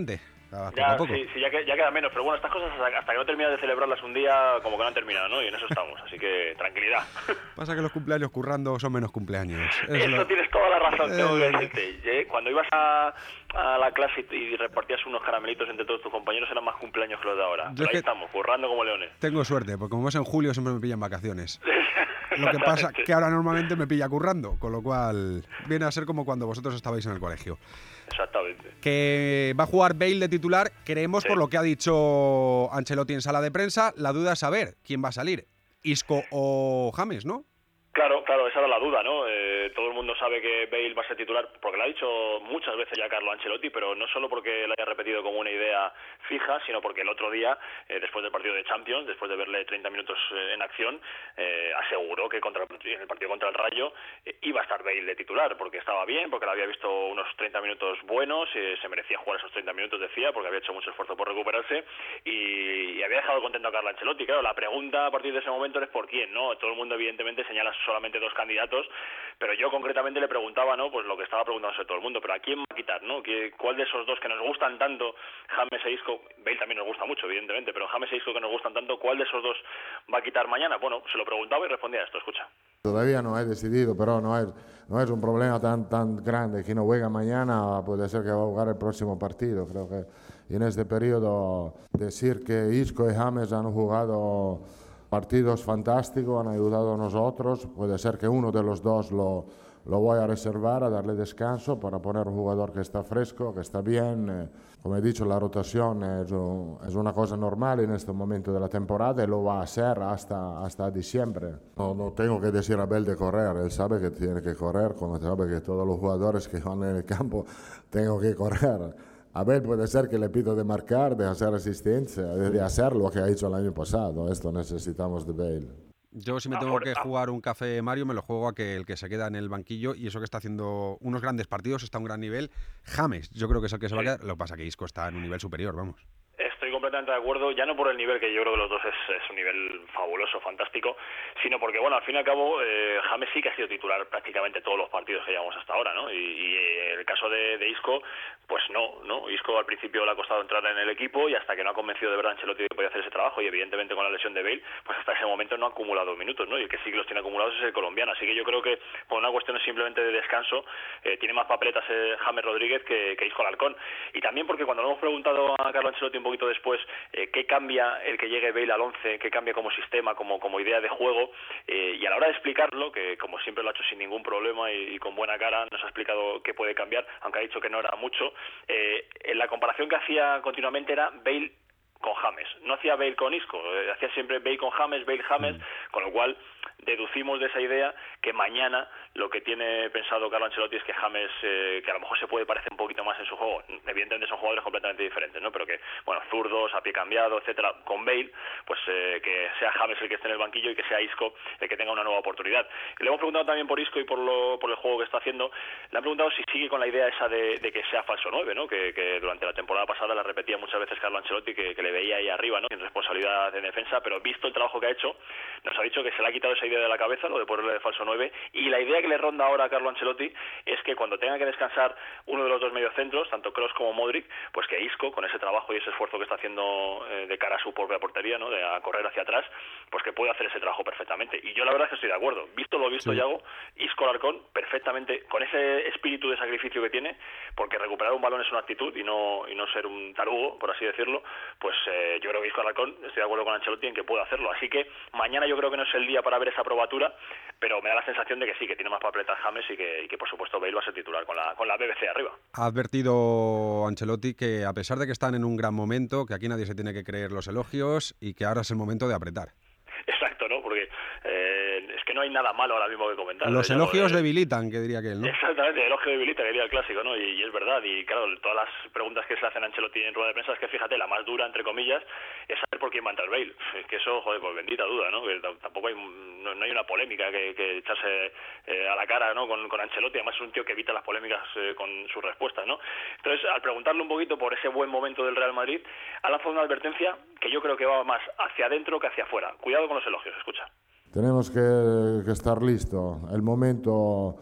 Cada poco Ya, a poco. sí, sí, ya, que, ya queda menos, pero bueno, estas cosas hasta, hasta que no terminas de celebrarlas un día, como que no han terminado, ¿no? Y en eso estamos, así que tranquilidad. Pasa que los cumpleaños currando son menos cumpleaños. Es Eso lo- tienes toda la razón, tengo que Eh, decirte. ¿eh? Cuando ibas a, a la clase y, y repartías unos caramelitos entre todos tus compañeros, eran más cumpleaños que los de ahora. Yo Pero es ahí que- estamos, currando como leones. Tengo suerte, porque como es en julio siempre me pillan vacaciones. Lo que pasa que ahora normalmente me pilla currando, con lo cual viene a ser como cuando vosotros estabais en el colegio. Exactamente. Que va a jugar Bale de titular, creemos por lo que ha dicho Ancelotti en sala de prensa, la duda es saber quién va a salir, Isco o James, ¿no? Claro, claro, esa era la duda, ¿no? Eh, todo el mundo sabe que Bale va a ser titular, porque lo ha dicho muchas veces ya Carlo Ancelotti, pero no solo porque lo haya repetido como una idea fija, sino porque el otro día, eh, después del partido de Champions, después de verle treinta minutos eh, en acción, eh, aseguró que contra el, en el partido contra el Rayo eh, iba a estar Bale de titular, porque estaba bien, porque le había visto unos treinta minutos buenos, eh, se merecía jugar esos treinta minutos, decía, porque había hecho mucho esfuerzo por recuperarse, y, y había dejado contento a Carlo Ancelotti. Claro, la pregunta a partir de ese momento es por quién, ¿no? Todo el mundo evidentemente señala solamente dos candidatos, pero yo concretamente le preguntaba, ¿no? Pues lo que estaba preguntándose todo el mundo, pero ¿a quién va a quitar, no? ¿Qué- ¿Cuál de esos dos que nos gustan tanto, James e Isco, Bale también nos gusta mucho, evidentemente, pero James e Isco que nos gustan tanto, ¿cuál de esos dos va a quitar mañana? Bueno, se lo preguntaba y respondía a esto, escucha. Todavía no he decidido, pero no es, no es un problema tan, tan grande. Quien no juega mañana puede ser que va a jugar el próximo partido. Creo que en este periodo decir que Isco y James han jugado partidos fantásticos, han ayudado a nosotros. Puede ser que uno de los dos lo, lo voy a reservar, a darle descanso para poner un jugador que está fresco, que está bien. Eh, Como he dicho, la rotación es, un- es una cosa normal en este momento de la temporada y lo va a hacer hasta, hasta diciembre. No, no tengo que decir a Abel de correr, él sabe que tiene que correr, como sabe que todos los jugadores que van en el campo tengo que correr. Abel puede ser que le pido de marcar, de hacer asistencia, de de hacer lo que ha hecho el año pasado. Esto necesitamos de Bale. Yo si me tengo que jugar un café Mario me lo juego a que el que se queda en el banquillo y eso que está haciendo unos grandes partidos, está a un gran nivel, James, yo creo que es el que se va a quedar, lo que pasa que Isco está en un nivel superior, vamos. Estoy completamente de acuerdo, ya no por el nivel, que yo creo que los dos es, es un nivel fabuloso, fantástico, sino porque, bueno, al fin y al cabo, eh, James sí que ha sido titular prácticamente todos los partidos que llevamos hasta ahora, ¿no? Y, y el caso de, de Isco, pues no, ¿no? Isco al principio le ha costado entrar en el equipo y hasta que no ha convencido de verdad a Ancelotti de que podía hacer ese trabajo, y evidentemente con la lesión de Bale, pues hasta ese momento no ha acumulado minutos, ¿no? Y el que sí que los tiene acumulados es el colombiano, así que yo creo que por una cuestión simplemente de descanso, eh, tiene más papeletas eh, James Rodríguez que, que Isco Alarcón. Y también porque cuando le hemos preguntado a Carlo Ancelotti un poquito después eh, qué cambia el que llegue Bale al once, qué cambia como sistema, como, como idea de juego, eh, y a la hora de explicarlo, que como siempre lo ha hecho sin ningún problema y, y con buena cara, nos ha explicado qué puede cambiar, aunque ha dicho que no era mucho, eh, en la comparación que hacía continuamente era Bale con James, no hacía Bale con Isco, eh, hacía siempre Bale con James, Bale James, mm. con lo cual deducimos de esa idea que mañana lo que tiene pensado Carlo Ancelotti es que James, eh, que a lo mejor se puede parecer un poquito más en su juego, evidentemente son jugadores completamente diferentes, ¿no? Pero que, bueno, zurdos, a pie cambiado, etcétera, con Bale, pues eh, que sea James el que esté en el banquillo y que sea Isco el que tenga una nueva oportunidad. Y le hemos preguntado también por Isco y por, lo, por el juego que está haciendo, le han preguntado si sigue con la idea esa de, de que sea falso nueve, ¿no? Que, que durante la temporada pasada la repetía muchas veces Carlo Ancelotti, que, que le veía ahí arriba, ¿no? En responsabilidad en defensa, pero visto el trabajo que ha hecho, nos ha dicho que se le ha quitado esa idea de la cabeza, lo de ponerle de falso nueve, y la idea que le ronda ahora a Carlo Ancelotti es que cuando tenga que descansar uno de los dos mediocentros, tanto Kroos como Modric, pues que Isco, con ese trabajo y ese esfuerzo que está haciendo eh, de cara a su propia portería, ¿no? De a correr hacia atrás, pues que puede hacer ese trabajo perfectamente. Y yo la verdad es que estoy de acuerdo. Visto lo visto, sí. Yago, Isco Alarcón, perfectamente, con ese espíritu de sacrificio que tiene, porque recuperar un balón es una actitud y no y no ser un tarugo, por así decirlo, pues eh, yo creo que Isco Alarcón, estoy de acuerdo con Ancelotti en que puede hacerlo. Así que mañana yo creo que no es el día para ver esa probatura, pero me da la sensación de que sí, que tiene más papeletas James y que, y que por supuesto Bale va a ser titular con la, con la B B C arriba. Ha advertido Ancelotti que a pesar de que están en un gran momento, que aquí nadie se tiene que creer los elogios y que ahora es el momento de apretar. Exacto, ¿no? Porque eh, es que no hay nada malo ahora mismo que comentar. Los ¿no? elogios eh, debilitan, que diría que él, ¿no? Exactamente, el elogio debilita, que diría el clásico, ¿no? Y, y es verdad, y claro, todas las preguntas que se hacen a Ancelotti en rueda de prensa es que, fíjate, la más dura, entre comillas, es saber por quién va a entrar Bale. Es que eso, joder, pues bendita duda, ¿no? Que tampoco hay, no, no hay una polémica que, que echarse eh, a la cara, ¿no? Con, con Ancelotti, además es un tío que evita las polémicas eh, con sus respuestas, ¿no? Entonces, al preguntarle un poquito por ese buen momento del Real Madrid, ha lanzado una advertencia que yo creo que va más hacia adentro que hacia afuera. Cuidado con los elogios, escucha. Tenemos que, que estar listos. El momento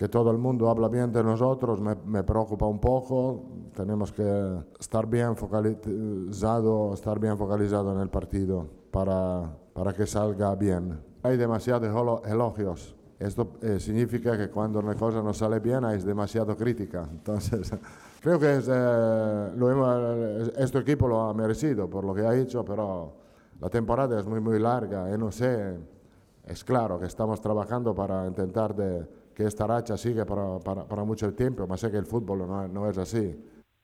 que todo el mundo habla bien de nosotros me, me preocupa un poco. Tenemos que estar bien focalizado, estar bien focalizado en el partido para, para que salga bien. Hay demasiados elogios. Esto eh, significa que cuando una cosa no sale bien hay demasiada crítica. Entonces, creo que es, eh, lo hemos, este equipo lo ha merecido por lo que ha hecho, pero la temporada es muy, muy larga y no sé, es claro que estamos trabajando para intentar de, que esta racha siga para, para, para mucho tiempo, pero sé que el fútbol no, no es así.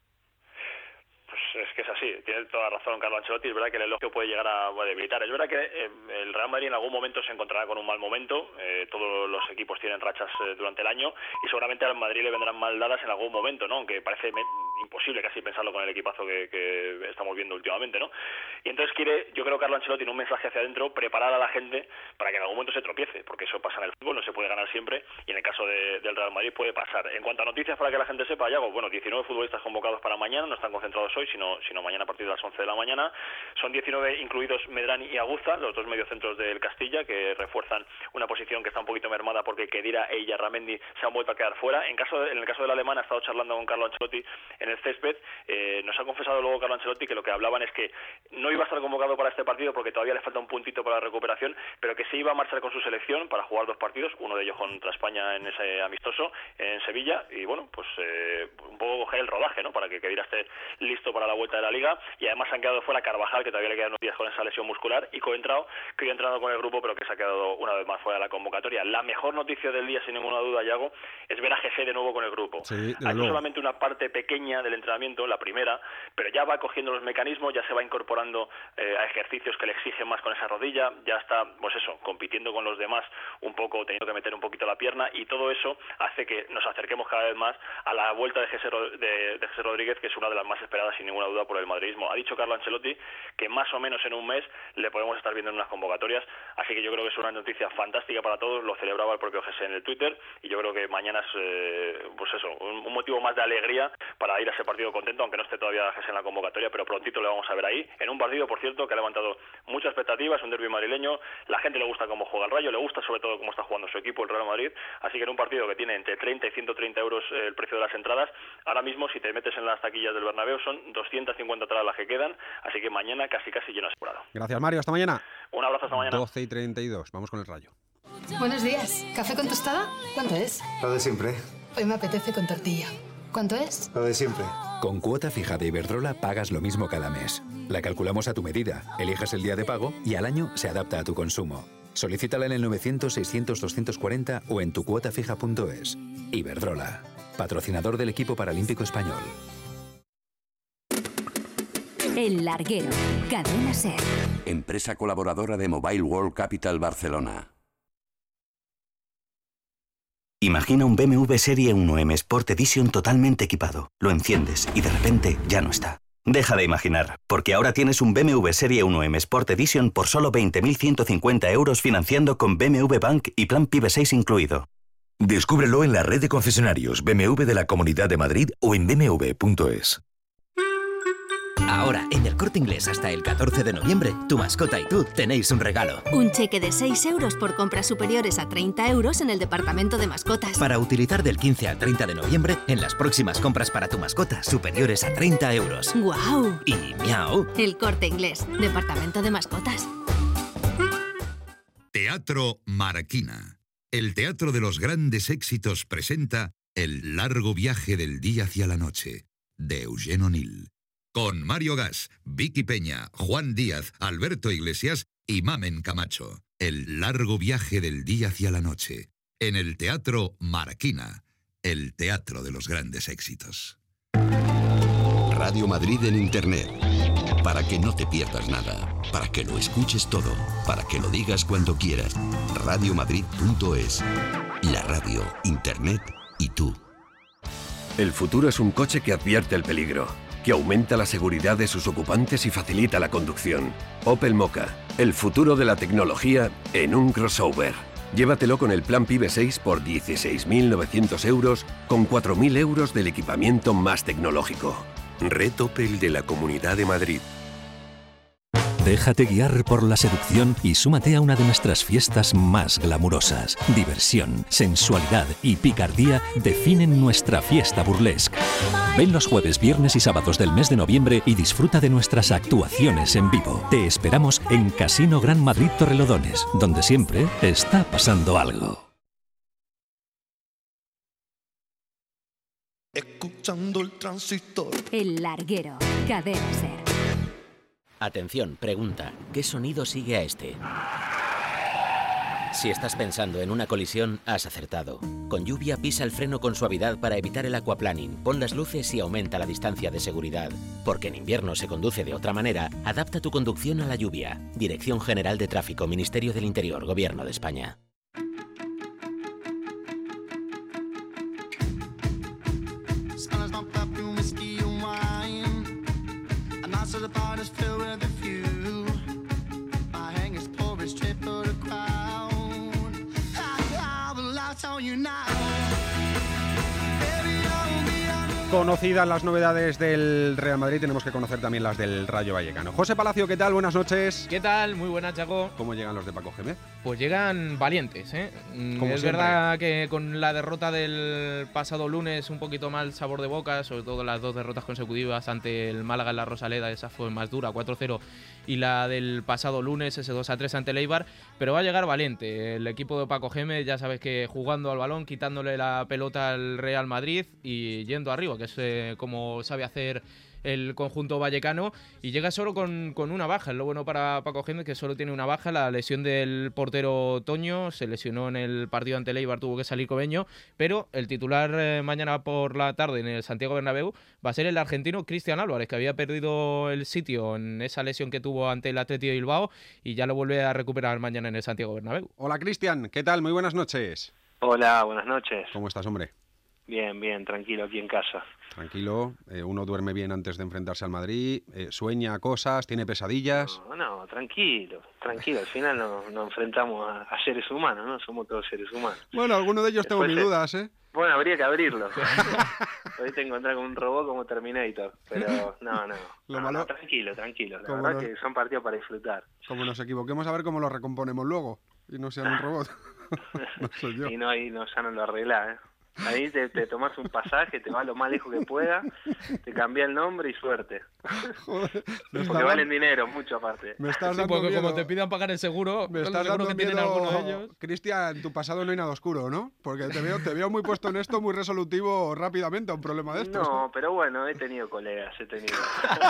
Es que es así, tiene toda razón Carlo Ancelotti, es verdad que el elogio puede llegar a debilitar, es verdad que eh, el Real Madrid en algún momento se encontrará con un mal momento, eh, todos los equipos tienen rachas eh, durante el año y seguramente al Madrid le vendrán mal dadas en algún momento, ¿no? Aunque parece me imposible casi pensarlo con el equipazo que, que estamos viendo últimamente, ¿no? Y entonces quiere, yo creo que Carlo Ancelotti tiene un mensaje hacia adentro, preparar a la gente para que en algún momento se tropiece, porque eso pasa en el fútbol, no se puede ganar siempre y en el caso de, del Real Madrid puede pasar. En cuanto a noticias para que la gente sepa, Yago, bueno, diecinueve futbolistas convocados para mañana, no están concentrados hoy, sino, sino mañana a partir de las once de la mañana. Son diecinueve incluidos Medrani y Aguza, los dos mediocentros del Castilla, que refuerzan una posición que está un poquito mermada porque Khedira e Illarramendi se han vuelto a quedar fuera. En caso de, en el caso del alemán, ha estado charlando con Carlo Ancelotti en el césped. Eh, nos ha confesado luego Carlo Ancelotti que lo que hablaban es que no iba a estar convocado para este partido porque todavía le falta un puntito para la recuperación, pero que se iba a marchar con su selección para jugar dos partidos, uno de ellos contra España en ese amistoso en Sevilla, y bueno, pues eh, un poco coger el rodaje, ¿no? Para que Khedira esté listo para la vuelta de la Liga. Y además se han quedado fuera Carvajal, que todavía le quedan unos días con esa lesión muscular, y Coentrao, que hoy ha entrado con el grupo, pero que se ha quedado una vez más fuera de la convocatoria. La mejor noticia del día, sin ninguna duda, Yago, es ver a Jesse de nuevo con el grupo. Sí, ha hecho solamente una parte pequeña del entrenamiento, la primera, pero ya va cogiendo los mecanismos, ya se va incorporando eh, a ejercicios que le exigen más con esa rodilla, ya está, pues eso, compitiendo con los demás un poco, teniendo que meter un poquito la pierna, y todo eso hace que nos acerquemos cada vez más a la vuelta de Jesse, de, de Jesse Rodríguez, que es una de las más esperadas, sin ninguna duda, por el madridismo. Ha dicho Carlo Ancelotti que más o menos en un mes le podemos estar viendo en unas convocatorias, así que yo creo que es una noticia fantástica para todos, lo celebraba el propio Jesse en el Twitter, y yo creo que mañana es, eh, pues eso, un, un motivo más de alegría para ir a ese partido contento, aunque no esté todavía Jesse en la convocatoria, pero prontito le vamos a ver ahí, en un partido, por cierto, que ha levantado muchas expectativas, un derbi madrileño, la gente le gusta cómo juega el Rayo, le gusta sobre todo cómo está jugando su equipo, el Real Madrid, así que en un partido que tiene entre treinta y ciento treinta euros eh, el precio de las entradas, ahora mismo si te metes en las taquillas del Bernabéu son doscientas cincuenta entradas las que quedan, así que mañana casi casi lleno asegurado. Gracias, Mario, hasta mañana. Un abrazo, hasta mañana. doce y treinta y dos, vamos con el Rayo. Buenos días. ¿Café con tostada? ¿Cuánto es? Lo de siempre. Hoy me apetece con tortilla. ¿Cuánto es? Lo de siempre. Con cuota fija de Iberdrola pagas lo mismo cada mes. La calculamos a tu medida, eliges el día de pago y al año se adapta a tu consumo. Solicítala en el novecientos seiscientos doscientos cuarenta o en tu cuota fija punto es. Iberdrola, patrocinador del equipo paralímpico español. El Larguero, Cadena SER. Empresa colaboradora de Mobile World Capital Barcelona. Imagina un B M W Serie uno M Sport Edition totalmente equipado. Lo enciendes y de repente ya no está. Deja de imaginar, porque ahora tienes un B M W Serie uno M Sport Edition por solo veinte mil ciento cincuenta euros financiando con B M W Bank y plan P I B E seis incluido. Descúbrelo en la red de concesionarios B M W de la Comunidad de Madrid o en b m w punto es. Ahora, en el Corte Inglés hasta el catorce de noviembre, tu mascota y tú tenéis un regalo. Un cheque de seis euros por compras superiores a treinta euros en el departamento de mascotas. Para utilizar del quince al treinta de noviembre en las próximas compras para tu mascota superiores a treinta euros. ¡Guau! Y miau. El Corte Inglés, departamento de mascotas. Teatro Marquina. El teatro de los grandes éxitos presenta El largo viaje del día hacia la noche, de Eugene O'Neill. Con Mario Gas, Vicky Peña, Juan Díaz, Alberto Iglesias y Mamen Camacho. El largo viaje del día hacia la noche. En el Teatro Marquina. El teatro de los grandes éxitos. Radio Madrid en Internet. Para que no te pierdas nada. Para que lo escuches todo. Para que lo digas cuando quieras. radio madrid punto es. La radio, Internet y tú. El futuro es un coche que advierte el peligro, que aumenta la seguridad de sus ocupantes y facilita la conducción. Opel Mokka, el futuro de la tecnología en un crossover. Llévatelo con el plan P I B E seis por dieciséis mil novecientos euros con cuatro mil euros del equipamiento más tecnológico. Red Opel de la Comunidad de Madrid. Déjate guiar por la seducción y súmate a una de nuestras fiestas más glamurosas. Diversión, sensualidad y picardía definen nuestra fiesta burlesque. Ven los jueves, viernes y sábados del mes de noviembre y disfruta de nuestras actuaciones en vivo. Te esperamos en Casino Gran Madrid Torrelodones, donde siempre está pasando algo. Escuchando el transistor. El Larguero, Cadena Ser. Atención, pregunta, ¿qué sonido sigue a este? Si estás pensando en una colisión, has acertado. Con lluvia pisa el freno con suavidad para evitar el aquaplaning, pon las luces y aumenta la distancia de seguridad. Porque en invierno se conduce de otra manera, adapta tu conducción a la lluvia. Dirección General de Tráfico, Ministerio del Interior, Gobierno de España. Conocidas las novedades del Real Madrid, tenemos que conocer también las del Rayo Vallecano. José Palacio, ¿qué tal? Buenas noches. ¿Qué tal? Muy buenas, Chaco. ¿Cómo llegan los de Paco Gémez? Pues llegan valientes, ¿eh? Como es siempre. verdad que con la derrota del pasado lunes un poquito mal sabor de boca, sobre todo las dos derrotas consecutivas ante el Málaga en la Rosaleda, esa fue más dura, cuatro cero, y la del pasado lunes, ese dos a tres ante el Eibar, pero va a llegar valiente. El equipo de Paco Gémez, ya sabes que jugando al balón, quitándole la pelota al Real Madrid y yendo arriba, que es eh, como sabe hacer el conjunto vallecano, y llega solo con, con una baja. Es lo bueno para Paco Gémez, que solo tiene una baja, la lesión del portero Toño. Se lesionó en el partido ante el Eibar, tuvo que salir Cobeño, pero el titular eh, mañana por la tarde en el Santiago Bernabéu va a ser el argentino Cristian Álvarez, que había perdido el sitio en esa lesión que tuvo ante el Athletic de Bilbao y ya lo vuelve a recuperar mañana en el Santiago Bernabéu. Hola Cristian, ¿qué tal? Muy buenas noches. Hola, buenas noches. ¿Cómo estás, hombre? Bien, bien, tranquilo aquí en casa. Tranquilo, eh, uno duerme bien antes de enfrentarse al Madrid, eh, sueña cosas, tiene pesadillas. No, no, tranquilo, tranquilo. Al final nos, nos enfrentamos a, a seres humanos, ¿no? Somos todos seres humanos. Bueno, alguno de ellos tengo Después mis se- dudas, ¿eh? Bueno, habría que abrirlo. Hoy te encontrás con un robot como Terminator, pero no, no. Lo no, malo- no, tranquilo, tranquilo. La Cómo verdad no. que son partidos para disfrutar. Como nos equivoquemos, a ver cómo lo recomponemos luego y no sean un robot. No soy yo. Y no, ahí no, ya no lo arreglás, ¿eh? Ahí te, te tomás un pasaje, te vas lo más lejos que pueda, te cambia el nombre y suerte. Joder, me Porque está valen dando- dinero, mucho aparte. Me estás Sí, dando porque como miedo. te pidan pagar el seguro, Me el estás seguro dando que tienen miedo, algunos de ellos. Cristian, en tu pasado no hay nada oscuro, ¿no? Porque te veo, te veo muy puesto en esto, muy resolutivo rápidamente a un problema de estos. No, pero bueno, he tenido colegas, he tenido.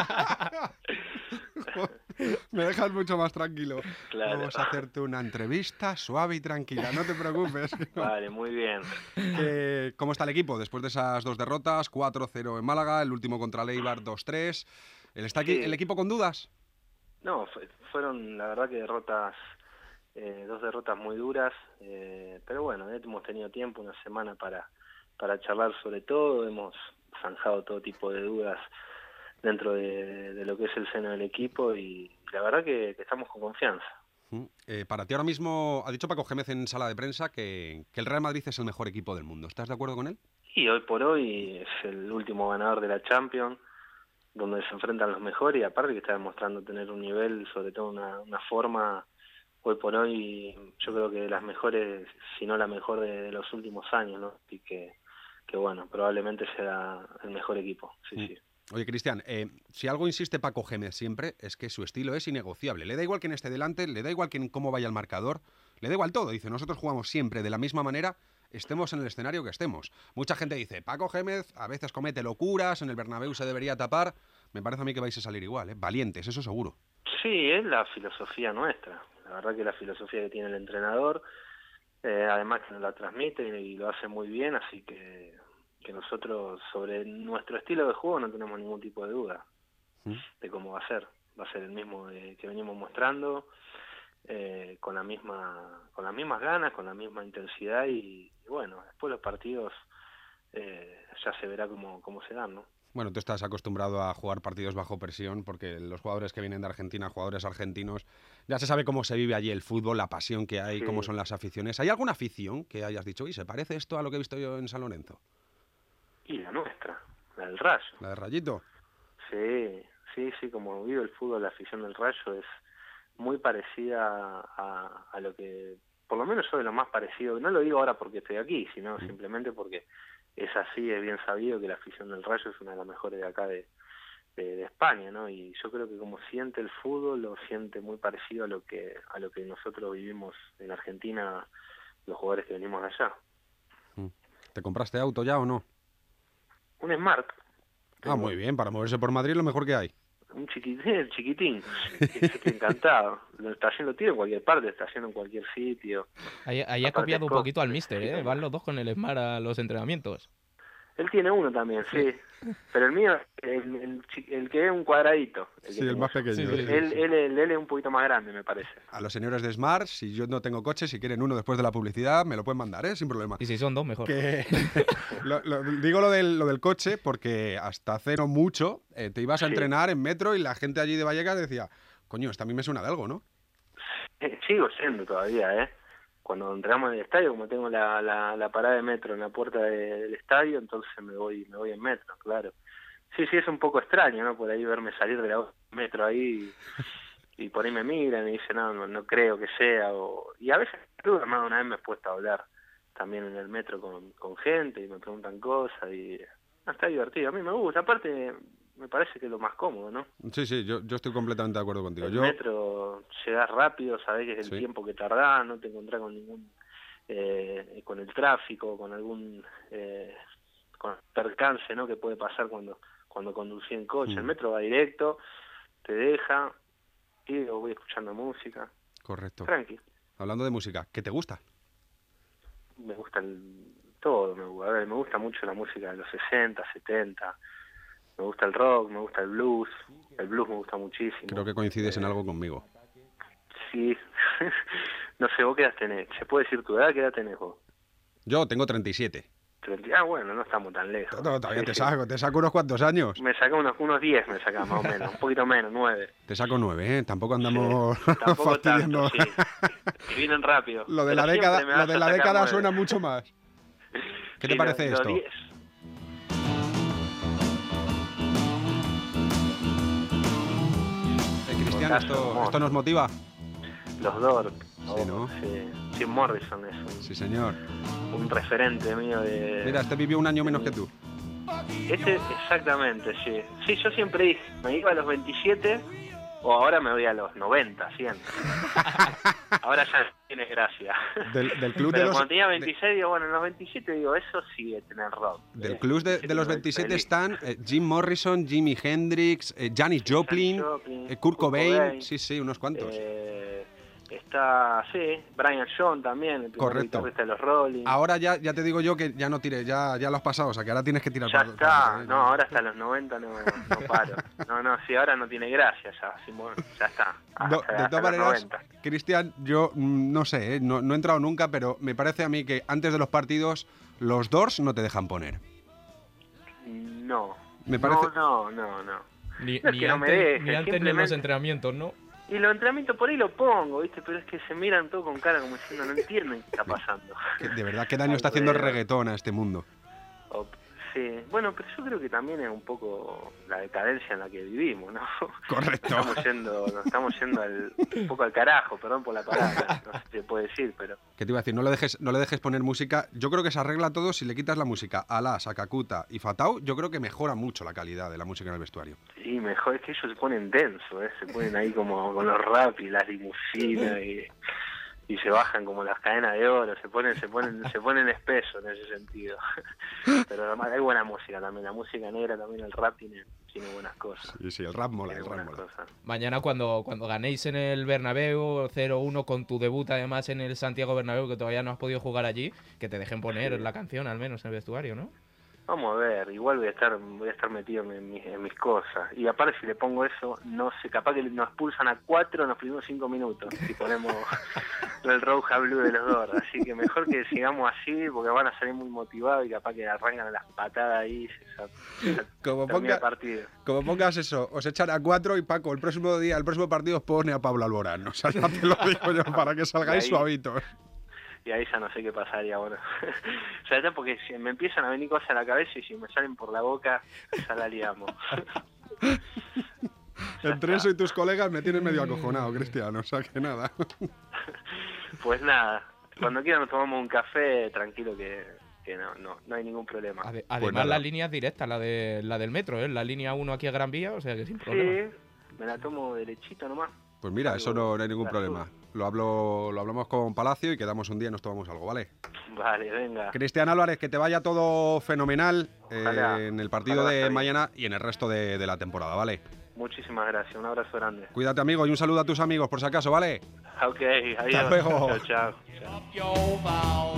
Me dejas mucho más tranquilo. Claro. Vamos a hacerte una entrevista suave y tranquila, no te preocupes. Vale, muy bien. Que- ¿Cómo está el equipo después de esas dos derrotas? cuatro cero en Málaga, el último contra el Eibar dos tres. ¿El, está aquí, Sí. ¿El equipo con dudas? No, fue- fueron la verdad que derrotas, eh, dos derrotas muy duras, eh, pero bueno, eh, hemos tenido tiempo, una semana para, para charlar sobre todo, hemos zanjado todo tipo de dudas dentro de, de lo que es el seno del equipo y la verdad que, que estamos con confianza. Mm. Eh, para ti ahora mismo, ha dicho Paco Gémez en sala de prensa que, que el Real Madrid es el mejor equipo del mundo. ¿Estás de acuerdo con él? Y hoy por hoy es el último ganador de la Champions, donde se enfrentan los mejores y aparte que está demostrando tener un nivel, sobre todo una, una forma, hoy por hoy yo creo que de las mejores, si no la mejor de, de los últimos años, ¿no? Y que, que bueno, probablemente sea el mejor equipo, sí, Mm. sí. Oye, Cristian, eh, si algo insiste Paco Gémez siempre es que su estilo es innegociable. Le da igual quién esté delante, le da igual quién, cómo vaya el marcador, le da igual todo. Dice, nosotros jugamos siempre de la misma manera, estemos en el escenario que estemos. Mucha gente dice, Paco Gémez a veces comete locuras, en el Bernabéu se debería tapar. Me parece a mí que vais a salir igual, ¿eh? Valientes, eso seguro. Sí, es la filosofía nuestra. La verdad que la filosofía que tiene el entrenador, eh, además que nos la transmite y lo hace muy bien, así que, que nosotros sobre nuestro estilo de juego no tenemos ningún tipo de duda de cómo va a ser. Va a ser el mismo eh, que venimos mostrando, eh, con la misma, con las mismas ganas, con la misma intensidad y, y bueno, después los partidos eh, ya se verá cómo, cómo se dan, ¿no? Bueno, tú estás acostumbrado a jugar partidos bajo presión porque los jugadores que vienen de Argentina, jugadores argentinos, ya se sabe cómo se vive allí el fútbol, la pasión que hay, Sí. cómo son las aficiones. ¿Hay alguna afición que hayas dicho, y se parece esto a lo que he visto yo en San Lorenzo? Y la nuestra, la del Rayo. ¿La de Rayito? Sí, sí, sí, como vive el fútbol, la afición del Rayo es, muy parecida a, a lo que, por lo menos yo de lo más parecido, no lo digo ahora porque estoy aquí, sino simplemente porque es así, es bien sabido que la afición del Rayo es una de las mejores de acá de, de, de España, ¿no? Y yo creo que como siente el fútbol, lo siente muy parecido a lo que a lo que nosotros vivimos en Argentina, los jugadores que venimos de allá. ¿Te compraste auto ya o no? Un Smart. Ah, muy bien, para moverse por Madrid lo mejor que hay. Un chiquitín, el chiquitín. Estoy encantado. Lo está haciendo, tiro en cualquier parte, está haciendo en cualquier sitio. Ahí, ahí ha Aparte copiado un es co- poquito al míster, ¿eh? Van los dos con el Smart a los entrenamientos. Él tiene uno también, sí. Pero el mío, el, el, chi- el que es un cuadradito. El que Sí, el tengo más yo. pequeño, sí, sí, Él, sí. él, él, él es un poquito más grande, me parece. A los señores de Smart, si yo no tengo coche, si quieren uno después de la publicidad, me lo pueden mandar, ¿eh? Sin problema. Y si son dos, mejor. Que- lo- lo- digo lo del, lo del coche porque hasta hace no mucho eh, te ibas a Sí. entrenar en metro y la gente allí de Vallecas decía, coño, esto a mí me suena de algo, ¿no? Eh, Sigo siendo todavía, ¿eh? Cuando entramos en el estadio, como tengo la, la, la parada de metro en la puerta de- del estadio, entonces me voy me voy en metro, claro. Sí, sí, es un poco extraño, ¿no? Por ahí verme salir de la metro ahí y, y por ahí me miran y dicen, no, no, no creo que sea. O... Y a veces, más de una vez me he puesto a hablar también en el metro con, con gente y me preguntan cosas y no, está divertido. A mí me gusta, aparte me parece que es lo más cómodo, ¿no? Sí, sí, yo, yo estoy completamente de acuerdo contigo. El Yo, metro, llegás rápido, sabés que es el Sí. tiempo que tardás, no te encontrás con ningún, eh, con el tráfico, con algún eh, con percance, ¿no? Que puede pasar cuando cuando conducí en coche. Mm. El metro va directo, te deja y yo voy escuchando música. correcto. Tranqui, Hablando de música, ¿qué te gusta? me gusta el, todo, me, gu- a ver, me gusta mucho la música de los sesenta, setenta, me gusta el rock, me gusta el blues, el blues me gusta muchísimo. Creo que coincides en algo conmigo. Sí, no sé, vos qué edad tenés, ¿se puede decir tu edad? ¿Qué edad tenés vos? Yo tengo treinta y siete. treinta Ah, bueno, no estamos tan lejos. No, todavía Sí, te sí. saco, te saco unos cuantos años. Me saca unos unos diez, me saca más o menos, un poquito menos, nueve. Te saco nueve, ¿eh? Tampoco andamos Tampoco fastidiando. tanto, sí. Que vienen rápido. Lo de Pero la siempre década, me lo vas de a la sacar década nueve. suena mucho más. ¿Qué te Sí, parece los- los esto? diez. Eh, Cristian, Cortazo, esto, amor. esto nos motiva. Los Doors. Sí, ¿no? Sí. Jim Morrison es un, Sí, señor. un referente mío de... Mira, este vivió un año menos que tú. Este, exactamente, sí. Sí, yo siempre dije, me iba a los veintisiete o ahora me voy a los noventa, cien. Ahora ya no tiene gracia. Del, del club Pero de los, cuando tenía veintiséis, digo, bueno, en los veintisiete digo, eso sí es tener rock. del Eh, club de, de los veintisiete están eh, Jim Morrison, Jimi Hendrix, eh, Janis Joplin, Joplin, eh, Kurt Kurt Cobain. Cobain. Sí, sí, unos cuantos. Eh, está, sí, Brian Jones también, el primer Correcto. guitarrista de los Rolling. Ahora ya, ya te digo yo que ya no tires, ya, ya lo has pasado, o sea que ahora tienes que tirar Ya para- está, para- no, ahora hasta los noventa no, no paro. No, no, sí, ahora no tiene gracia ya, Simón, ya está. No, Hasta- de hasta todas los maneras, noventa. Cristian, yo mm, no sé, ¿eh? no, no he entrado nunca, pero me parece a mí que antes de los partidos los Doors no te dejan poner. No. Me parece- No, no, no, no. Ni, No es ni que no me antes, deje, ni antes ni en los simplemente- entrenamientos, ¿no? Y los entrenamientos por ahí lo pongo, ¿viste? Pero es que se miran todo con cara como diciendo, no entienden qué está pasando. Que de verdad, ¿qué daño está haciendo el Alrededor. reggaetón a este mundo? O- sí, bueno, pero yo creo que también es un poco la decadencia en la que vivimos, ¿no? Correcto. Nos estamos yendo, nos estamos yendo al, un poco al carajo, perdón por la palabra, no sé si se puede decir, pero ¿Qué te iba a decir? No le dejes, no le dejes poner música. Yo creo que se arregla todo si le quitas la música a Las, a Kakuta y Fatau. Yo creo que mejora mucho la calidad de la música en el vestuario. sí, mejor es que ellos se ponen denso, ¿eh? Se ponen ahí como con los rap y las limusinas y, y se bajan como las cadenas de oro, se ponen, se ponen, se ponen espesos en ese sentido. Pero además hay buena música también, la música negra también, el rap tiene, tiene buenas cosas. Sí, sí, el rap mola, Tiene el rap buenas mola. cosas. Mañana cuando, cuando ganéis en el Bernabéu cero uno con tu debut además en el Santiago Bernabéu, que todavía no has podido jugar allí, que te dejen poner Sí. la canción al menos en el vestuario, ¿no? Vamos a ver, igual voy a estar voy a estar metido en mis, en mis cosas. Y aparte si le pongo eso, no sé, capaz que nos expulsan a cuatro en los primeros cinco minutos si ponemos el Roja Blue de los dos. Así que mejor que sigamos así porque van a salir muy motivados y capaz que arrancan las patadas ahí y se, se Como termina ponga- el partido. Como pongas eso, os echan a cuatro y Paco, el próximo día, el próximo partido os pone a Pablo Alborán. O sea, ya te lo digo yo, para que salgáis ahí- suavitos. Y ahí ya no sé qué pasaría, bueno. O sea, ya porque si me empiezan a venir cosas a la cabeza y si me salen por la boca, ya la liamos. Entre eso y tus colegas me tienes medio acojonado, Cristian, o sea que nada. Pues nada, cuando quieran nos tomamos un café, tranquilo que, que no, no, no hay ningún problema. Ade- además, pues la línea es directa, la, de, la del metro, ¿eh? La línea uno aquí a Gran Vía, o sea que sin problema. Sí, me la tomo derechita nomás. Pues mira, eso no, no hay ningún problema. Lo hablo, lo hablamos con Palacio y quedamos un día y nos tomamos algo, ¿vale? Vale, venga. Cristian Álvarez, que te vaya todo fenomenal Ojalá, eh, en el partido ojalá de vaya mañana y en el resto de, de la temporada, ¿vale? Muchísimas gracias, un abrazo grande. Cuídate, amigo, y un saludo a tus amigos, por si acaso, ¿vale? Ok, adiós. Hasta luego. Chao, chao.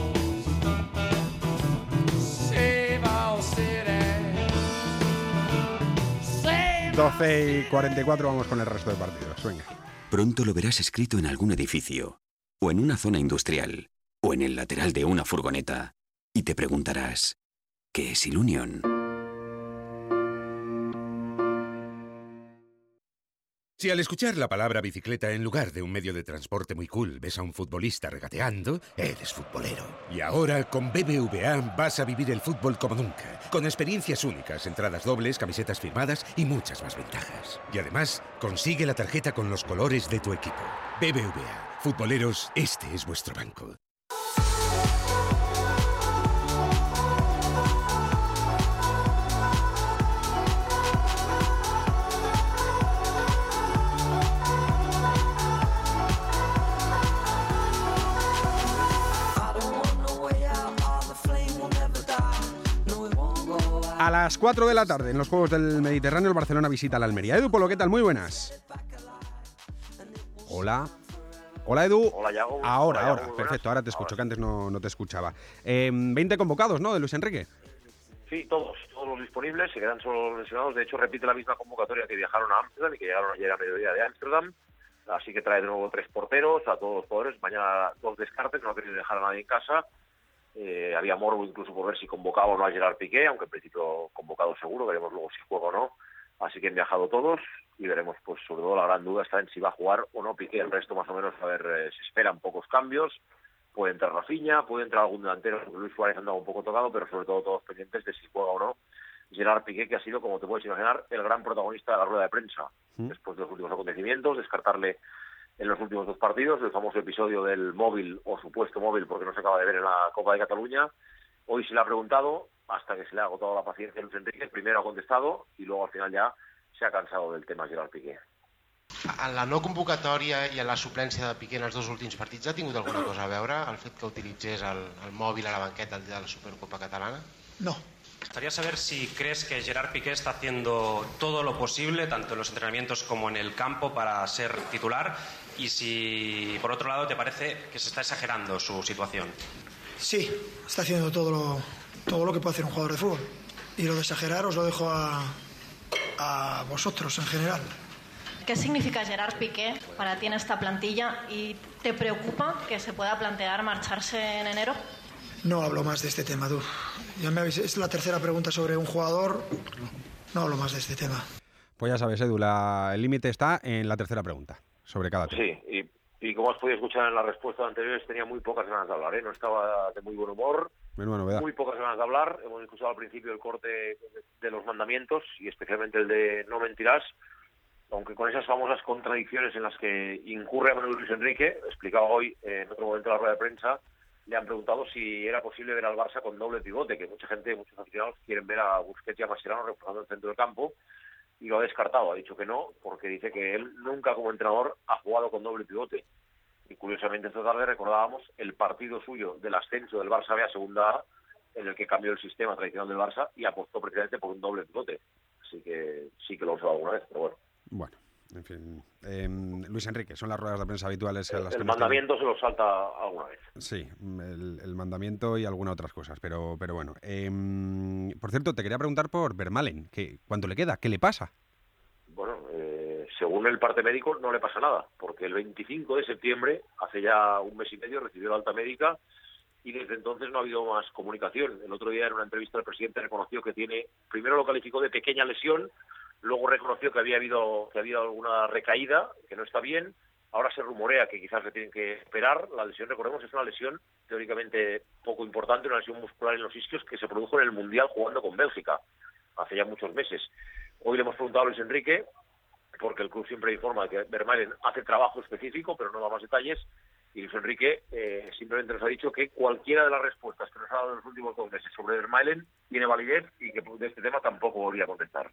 doce y cuarenta y cuatro, vamos con el resto de partidos. Venga. Pronto lo verás escrito en algún edificio, o en una zona industrial, o en el lateral de una furgoneta, y te preguntarás, ¿qué es Ilunion? Si al escuchar la palabra bicicleta en lugar de un medio de transporte muy cool ves a un futbolista regateando, eres futbolero. Y ahora con B B V A vas a vivir el fútbol como nunca, con experiencias únicas, entradas dobles, camisetas firmadas y muchas más ventajas. Y además, consigue la tarjeta con los colores de tu equipo. B B V A. Futboleros, este es vuestro banco. A las cuatro de la tarde, en los Juegos del Mediterráneo, el Barcelona visita la Almería. Edu Polo, ¿qué tal? Muy buenas. Hola. Hola, Edu. Hola, Yago. Ahora, Hola, ahora. Yago, Perfecto, ahora te escucho, que antes no, no te escuchaba. Eh, veinte convocados, ¿no?, de Luis Enrique. Sí, todos, todos los disponibles, se quedan solo los lesionados. De hecho, repite la misma convocatoria que viajaron a Ámsterdam y que llegaron ayer a mediodía de Ámsterdam. Así que trae de nuevo tres porteros a todos los jugadores. Mañana dos descartes, no ha querido dejar a nadie en casa. Eh, había morbo incluso por ver si convocaba o no a Gerard Piqué, aunque en principio convocado seguro, veremos luego si juega o no. Así que han viajado todos y veremos, pues sobre todo la gran duda está en si va a jugar o no Piqué. El resto más o menos, a ver, eh, se esperan pocos cambios. Puede entrar Rafinha, puede entrar algún delantero, porque Luis Suárez andaba un poco tocado, pero sobre todo todos pendientes de si juega o no Gerard Piqué, que ha sido, como te puedes imaginar, el gran protagonista de la rueda de prensa. ¿Mm? Después de los últimos acontecimientos, descartarle en los últimos dos partidos, el famoso episodio del móvil o supuesto móvil, porque no se acaba de ver en la Copa de Cataluña. Hoy se le ha preguntado, hasta que se le ha agotado la paciencia a Luis Enrique. Primero ha contestado y luego al final ya se ha cansado del tema Gerard Piqué. En la no convocatòria i en la suplència de Piqué en els dos últims partits ha tingut alguna cosa a veure el fet que utilitzés el, el mòbil a la banqueta el dia de la Supercopa Catalana? No. Me gustaría saber si crees que Gerard Piqué está haciendo todo lo posible, tanto en los entrenamientos como en el campo, para ser titular, y si, por otro lado, te parece que se está exagerando su situación. Sí, está haciendo todo lo, todo lo que puede hacer un jugador de fútbol. Y lo de exagerar os lo dejo a, a vosotros en general. ¿Qué significa Gerard Piqué para ti en esta plantilla y te preocupa que se pueda plantear marcharse en enero? No hablo más de este tema, tú. Ya me habéis, es la tercera pregunta sobre un jugador. No hablo más de este tema. Pues ya sabes, Edu, la, el límite está en la tercera pregunta sobre cada tema. Sí, y, y como has podido escuchar en la respuesta anterior, tenía muy pocas ganas de hablar, ¿eh? No estaba de muy buen humor. Menuda novedad. Muy pocas ganas de hablar. Hemos escuchado al principio el corte de, de los mandamientos y especialmente el de no mentirás. Aunque con esas famosas contradicciones en las que incurre a menudo Luis Enrique, explicaba hoy eh, en otro momento de la rueda de prensa, le han preguntado si era posible ver al Barça con doble pivote, que mucha gente, muchos aficionados quieren ver a Busquets y a Mascherano reforzando el centro del campo, y lo ha descartado, ha dicho que no, porque dice que él nunca como entrenador ha jugado con doble pivote. Y curiosamente esta tarde recordábamos el partido suyo del ascenso del Barça B a Segunda A, en el que cambió el sistema tradicional del Barça y apostó precisamente por un doble pivote. Así que sí que lo ha usado alguna vez, pero bueno. Bueno, en fin. Eh, Luis Enrique, son las ruedas de prensa habituales. A las el que mandamiento tiene... se lo salta alguna vez. Sí, el, el mandamiento y algunas otras cosas, pero, pero bueno. Eh, por cierto, te quería preguntar por Vermaelen, que ¿cuánto le queda? ¿Qué le pasa? Bueno, eh, según el parte médico no le pasa nada, porque el veinticinco de septiembre, hace ya un mes y medio, recibió la alta médica y desde entonces no ha habido más comunicación. El otro día en una entrevista el presidente reconoció que tiene, primero lo calificó de pequeña lesión, luego reconoció que había habido que había alguna recaída, que no está bien. Ahora se rumorea que quizás le tienen que operar. La lesión, recordemos, es una lesión teóricamente poco importante, una lesión muscular en los isquios que se produjo en el Mundial jugando con Bélgica, hace ya muchos meses. Hoy le hemos preguntado a Luis Enrique porque el club siempre informa que Vermaelen hace trabajo específico, pero no da más detalles, y Luis Enrique eh, simplemente nos ha dicho que cualquiera de las respuestas que nos ha dado en los últimos dos meses sobre Vermaelen tiene validez y que de este tema tampoco volvía a contestar.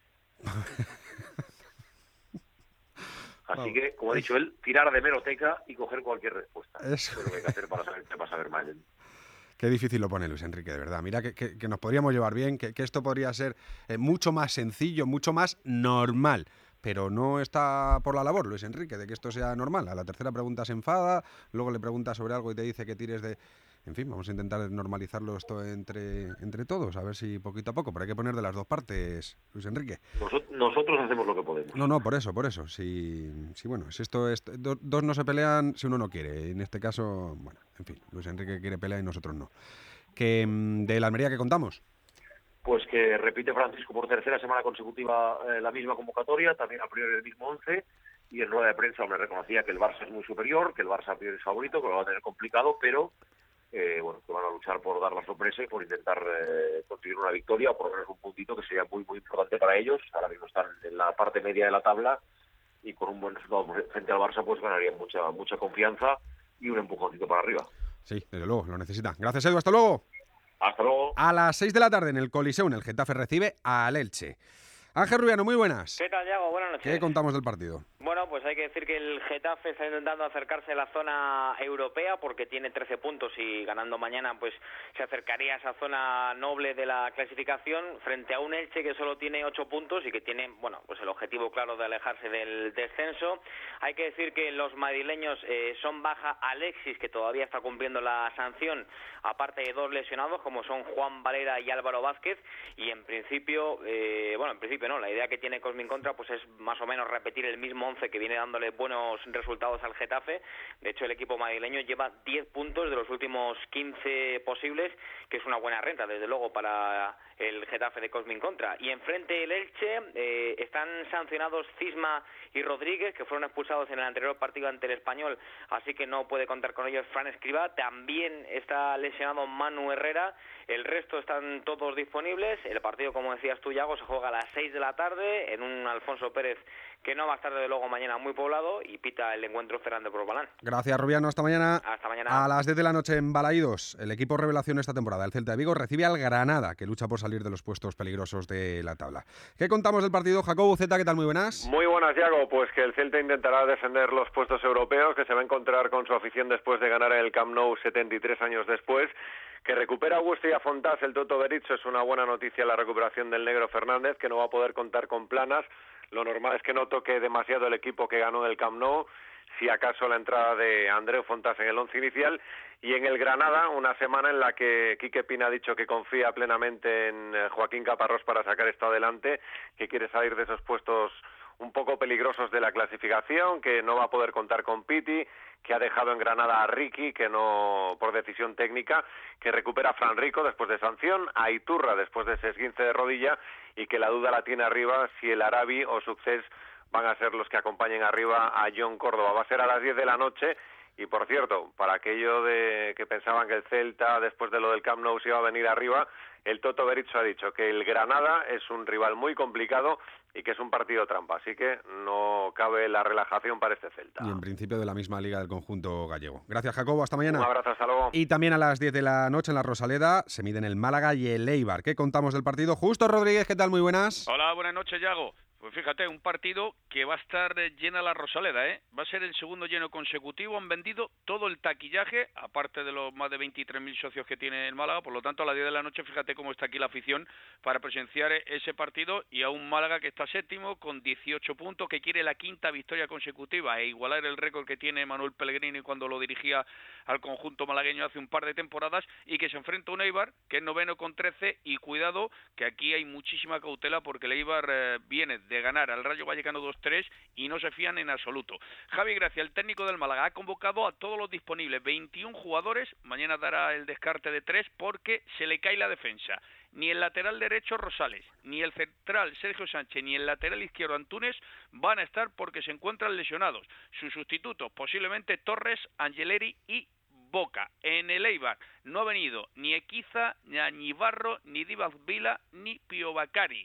Así que, como ha dicho él, tirar de hemeroteca y coger cualquier respuesta. Eso es lo que hay que hacer para saber qué pasa a Vermaelen. Qué difícil lo pone Luis Enrique, de verdad. Mira que, que, que nos podríamos llevar bien, que, que esto podría ser eh, mucho más sencillo, mucho más normal. Pero no está por la labor, Luis Enrique, de que esto sea normal. A la tercera pregunta se enfada, luego le pregunta sobre algo y te dice que tires de... En fin, vamos a intentar normalizarlo esto entre, entre todos, a ver si poquito a poco. Pero hay que poner de las dos partes, Luis Enrique. Nosotros, nosotros hacemos lo que podemos. No, no, por eso, por eso. Si, si bueno, si esto es... Do, dos no se pelean si uno no quiere. En este caso, bueno, en fin, Luis Enrique quiere pelear y nosotros no. Que de la Almería, ¿qué contamos? Pues que repite Francisco por tercera semana consecutiva eh, la misma convocatoria, también a priori el mismo once, y en rueda de prensa me reconocía que el Barça es muy superior, que el Barça a priori es favorito, que lo va a tener complicado, pero eh, bueno, que van a luchar por dar la sorpresa y por intentar eh, conseguir una victoria o por lo menos un puntito que sería muy muy importante para ellos. Ahora mismo están en la parte media de la tabla y con un buen resultado frente al Barça pues ganarían mucha mucha confianza y un empujoncito para arriba. Sí, desde luego, lo necesitan. Gracias, Edu, hasta luego. Hasta luego. A las seis de la tarde en el Coliseum, el Getafe recibe al Elche. Ángel Rubiano, muy buenas. ¿Qué tal, Yago? Buenas noches. ¿Qué contamos del partido? Bueno, pues hay que decir que el Getafe está intentando acercarse a la zona europea porque tiene trece puntos y ganando mañana pues se acercaría a esa zona noble de la clasificación frente a un Elche que solo tiene ocho puntos y que tiene, bueno, pues el objetivo claro de alejarse del descenso. Hay que decir que los madrileños eh, son baja Alexis, que todavía está cumpliendo la sanción, aparte de dos lesionados como son Juan Valera y Álvaro Vázquez, y en principio, eh, bueno, en principio no, la idea que tiene Cosmin Contra pues es más o menos repetir el mismo once que viene dándole buenos resultados al Getafe. De hecho, el equipo madrileño lleva diez puntos de los últimos quince posibles, que es una buena renta, desde luego, para el Getafe de Cosmin Contra. Y enfrente el Elche eh, están sancionados Cisma y Rodríguez, que fueron expulsados en el anterior partido ante el Español, así que no puede contar con ellos Fran Escribá. También está lesionado Manu Herrera. El resto están todos disponibles. El partido, como decías tú, Yago, se juega a las seis de la tarde en un Alfonso Pérez que no va a estar de luego mañana muy poblado, y pita el encuentro Fernández Borbalán. Gracias, Rubiano. Hasta mañana. Hasta mañana. A las diez de la noche en Balaídos, el equipo revelación esta temporada, el Celta de Vigo, recibe al Granada, que lucha por salir de los puestos peligrosos de la tabla. ¿Qué contamos del partido? Jacobo Zeta, ¿qué tal? Muy buenas. Muy buenas, Iago. Pues que el Celta intentará defender los puestos europeos, que se va a encontrar con su afición después de ganar el Camp Nou setenta y tres años después. Que recupera Augusto y a Fontás el Toto Berizzo, es una buena noticia la recuperación del Negro Fernández, que no va a poder contar con Planas. Lo normal es que no toque demasiado el equipo que ganó el Camp Nou, si acaso la entrada de Andreu Fontás en el once inicial. Y en el Granada, una semana en la que Quique Pina ha dicho que confía plenamente en Joaquín Caparrós para sacar esto adelante, que quiere salir de esos puestos un poco peligrosos de la clasificación, que no va a poder contar con Piti, que ha dejado en Granada a Ricky, que no por decisión técnica, que recupera a Fran Rico después de sanción, a Iturra después de ese esguince de rodilla, y que la duda la tiene arriba si el Arabi o Succés van a ser los que acompañen arriba a John Córdoba. Va a ser a las diez de la noche. Y por cierto, para aquello de que pensaban que el Celta después de lo del Camp Nou se iba a venir arriba, el Toto Berizzo ha dicho que el Granada es un rival muy complicado y que es un partido trampa, así que no cabe la relajación para este Celta. Y en principio de la misma liga del conjunto gallego. Gracias, Jacobo, hasta mañana. Un abrazo, hasta luego. Y también a las diez de la noche en la Rosaleda se miden el Málaga y el Eibar. ¿Qué contamos del partido? Justo Rodríguez, ¿qué tal? Muy buenas. Hola, buenas noches, Yago. Pues fíjate, un partido que va a estar llena la Rosaleda, ¿eh? Va a ser el segundo lleno consecutivo, han vendido todo el taquillaje, aparte de los más de veintitrés mil socios que tiene el Málaga, por lo tanto a las diez de la noche fíjate cómo está aquí la afición para presenciar ese partido, y a un Málaga que está séptimo con dieciocho puntos, que quiere la quinta victoria consecutiva e igualar el récord que tiene Manuel Pellegrini cuando lo dirigía al conjunto malagueño hace un par de temporadas, y que se enfrenta a un Eibar que es noveno con trece, y cuidado que aquí hay muchísima cautela porque el Eibar eh, viene de ganar al Rayo Vallecano dos tres y no se fían en absoluto. Javi Gracia, el técnico del Málaga, ha convocado a todos los disponibles, veintiún jugadores, mañana dará el descarte de tres porque se le cae la defensa. Ni el lateral derecho Rosales, ni el central Sergio Sánchez, ni el lateral izquierdo Antúnez van a estar porque se encuentran lesionados. Sus sustitutos posiblemente Torres, Angeleri y Boca. En el Eibar no ha venido ni Equiza, ni Añibarro, ni Díaz Vila, ni Pio Bacari.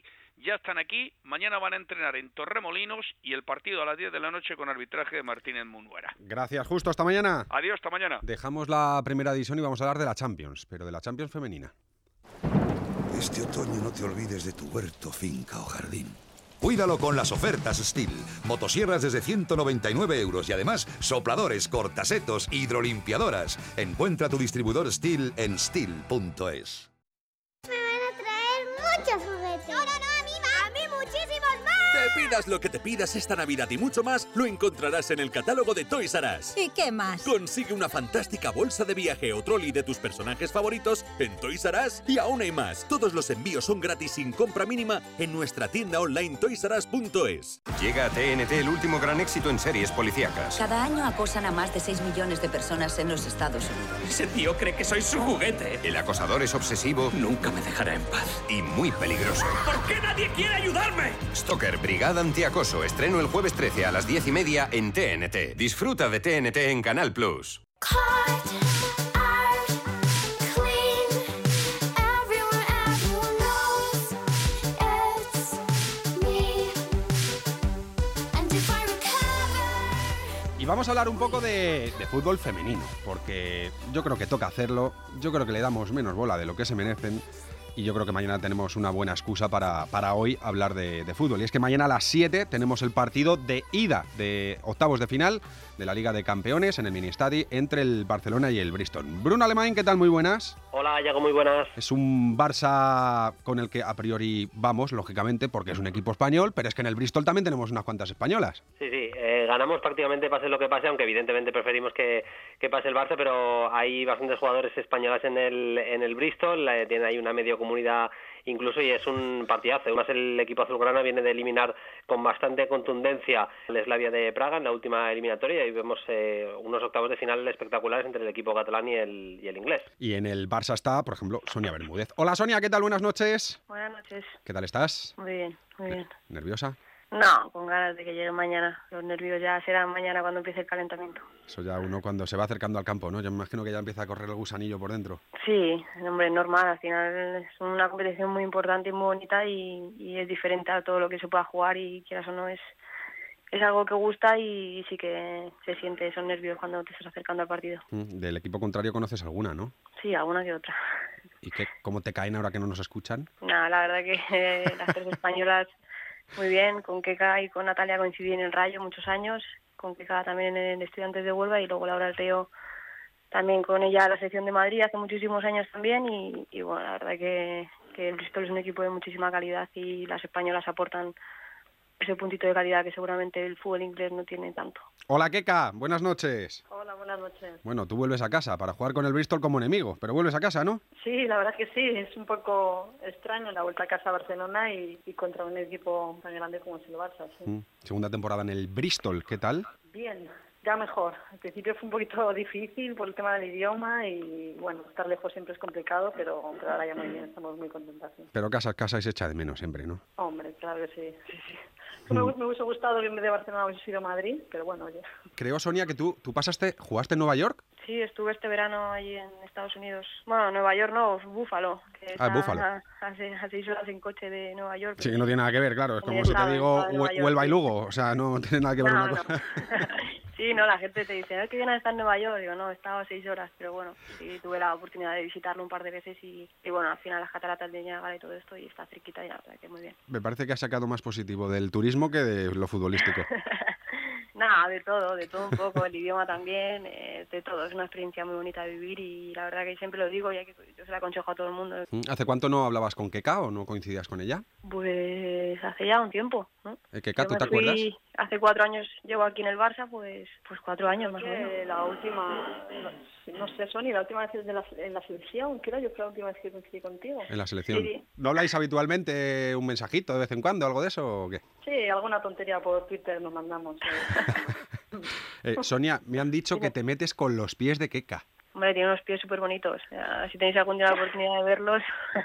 ya están aquí, mañana van a entrenar en Torremolinos y el partido a las diez de la noche con arbitraje de Martínez Munuera. Gracias, Justo, hasta mañana. Adiós, hasta mañana. Dejamos la primera división y vamos a hablar de la Champions, pero de la Champions femenina. Este otoño no te olvides de tu huerto, finca o jardín. Cuídalo con las ofertas Stihl. Motosierras desde ciento noventa y nueve euros y además sopladores, cortasetos, hidrolimpiadoras. Encuentra tu distribuidor Stihl en stihl punto es. Me van a traer muchos juguetes. No, no, no, a mí más. A mí muchísimos más. Te pidas lo que te pidas esta Navidad y mucho más, lo encontrarás en el catálogo de Toys R Us. ¿Y qué más? Consigue una fantástica bolsa de viaje o trolley de tus personajes favoritos en Toys R Us y aún hay más. Todos los envíos son gratis sin compra mínima en nuestra tienda online toys r us punto es. Llega a T N T el último gran éxito en series policíacas. Cada año acosan a más de seis millones de personas en los Estados Unidos. Ese tío cree que soy su juguete. El acosador es obsesivo. Nunca me dejará en paz. Y muy peligroso. ¿Por qué nadie quiere ayudarme? Stalker, Brigada Antiacoso. Estreno el jueves trece a las diez y media en T N T. Disfruta de T N T en Canal Plus. Y vamos a hablar un poco de, de fútbol femenino, porque yo creo que toca hacerlo, yo creo que le damos menos bola de lo que se merecen y yo creo que mañana tenemos una buena excusa para, para hoy hablar de, de fútbol. Y es que mañana a las siete tenemos el partido de ida de octavos de final de la Liga de Campeones en el Ministadi entre el Barcelona y el Bristol. Bruno Alemán, ¿qué tal? Muy buenas. Hola, Yago, muy buenas. Es un Barça con el que a priori vamos, lógicamente, porque es un equipo español, pero es que en el Bristol también tenemos unas cuantas españolas. Sí, sí, eh, ganamos prácticamente pase lo que pase, aunque evidentemente preferimos que, que pase el Barça, pero hay bastantes jugadores españolas en el, en el Bristol, eh, tiene ahí una medio comunidad incluso y es un partidazo. Además el equipo azulgrana viene de eliminar con bastante contundencia al Slavia de Praga en la última eliminatoria y vemos eh, unos octavos de final espectaculares entre el equipo catalán y el, y el inglés. Y en el Barça está, por ejemplo, Sonia Bermúdez. Hola Sonia, ¿qué tal? Buenas noches. Buenas noches. ¿Qué tal estás? Muy bien, muy bien. ¿Nerviosa? No, con ganas de que llegue mañana. Los nervios ya serán mañana cuando empiece el calentamiento. Eso ya uno cuando se va acercando al campo, ¿no? Yo me imagino que ya empieza a correr el gusanillo por dentro. Sí, hombre, normal. Al final es una competición muy importante y muy bonita y, y es diferente a todo lo que se pueda jugar y quieras o no es, es algo que gusta y sí que se siente esos nervios cuando te estás acercando al partido. Del equipo contrario conoces alguna, ¿no? Sí, alguna que otra. ¿Y qué, cómo te caen ahora que no nos escuchan? Nada, la verdad que eh, las tres españolas muy bien, con Keka y con Natalia coincidí en el Rayo muchos años, con Keka también en Estudiantes de Huelva y luego Laura del Río también con ella a la selección de Madrid hace muchísimos años también y, y bueno, la verdad que, que el Bristol es un equipo de muchísima calidad y las españolas aportan ese puntito de calidad que seguramente el fútbol inglés no tiene tanto. Hola Keka, buenas noches. Hola, buenas noches. Bueno, tú vuelves a casa para jugar con el Bristol como enemigo, pero vuelves a casa, ¿no? Sí, la verdad que sí, es un poco extraño la vuelta a casa a Barcelona y, y contra un equipo tan grande como es el Barça. Sí. Mm. Segunda temporada en el Bristol, ¿qué tal? Bien, ya mejor. Al principio fue un poquito difícil por el tema del idioma y bueno, estar lejos siempre es complicado, pero, pero ahora ya muy bien, estamos muy contentas. Sí. Pero casa, casa y se echa de menos siempre, ¿no? Hombre, claro que sí, sí, sí. Me, me hubiese gustado que en vez de Barcelona hubiese sido Madrid, pero bueno, oye. Creo, Sonia, que tú, tú pasaste, ¿jugaste en Nueva York? Sí, estuve este verano allí en Estados Unidos. Bueno, Nueva York no, Búfalo. Que ah, Búfalo. A, a, a seis horas en coche de Nueva York. Sí, que no tiene nada que ver, claro. Es como si te digo Huelva y Lugo. O sea, no tiene nada que ver no, una no. cosa. Sí, no, la gente te dice, es que viene a estar en Nueva York. Digo, no, he estado seis horas, pero bueno, sí, tuve la oportunidad de visitarlo un par de veces y, y bueno, al final las cataratas de Niágara y todo esto y está cerquita y la verdad que muy bien. Me parece que has sacado más positivo del turismo que de lo futbolístico. Nada, de todo, de todo un poco, el idioma también, eh, de todo. Es una experiencia muy bonita de vivir y la verdad que siempre lo digo y que yo se lo aconsejo a todo el mundo. ¿Hace cuánto no hablabas con Keka o no coincidías con ella? Pues hace ya un tiempo, ¿no? Keka, ¿tú te fui, acuerdas? Hace cuatro años llevo aquí en el Barça, pues pues cuatro años más o menos. La última, no, no sé, Sony, la última vez de la, en la selección, creo yo, fue la última vez que coincidí contigo. En la selección. Sí. ¿No habláis habitualmente un mensajito de vez en cuando, algo de eso o qué? Sí, alguna tontería por Twitter nos mandamos. Eh. eh, Sonia, me han dicho que te metes con los pies de Keka. Hombre, tiene unos pies súper bonitos. O sea, si tenéis algún día la oportunidad de verlos...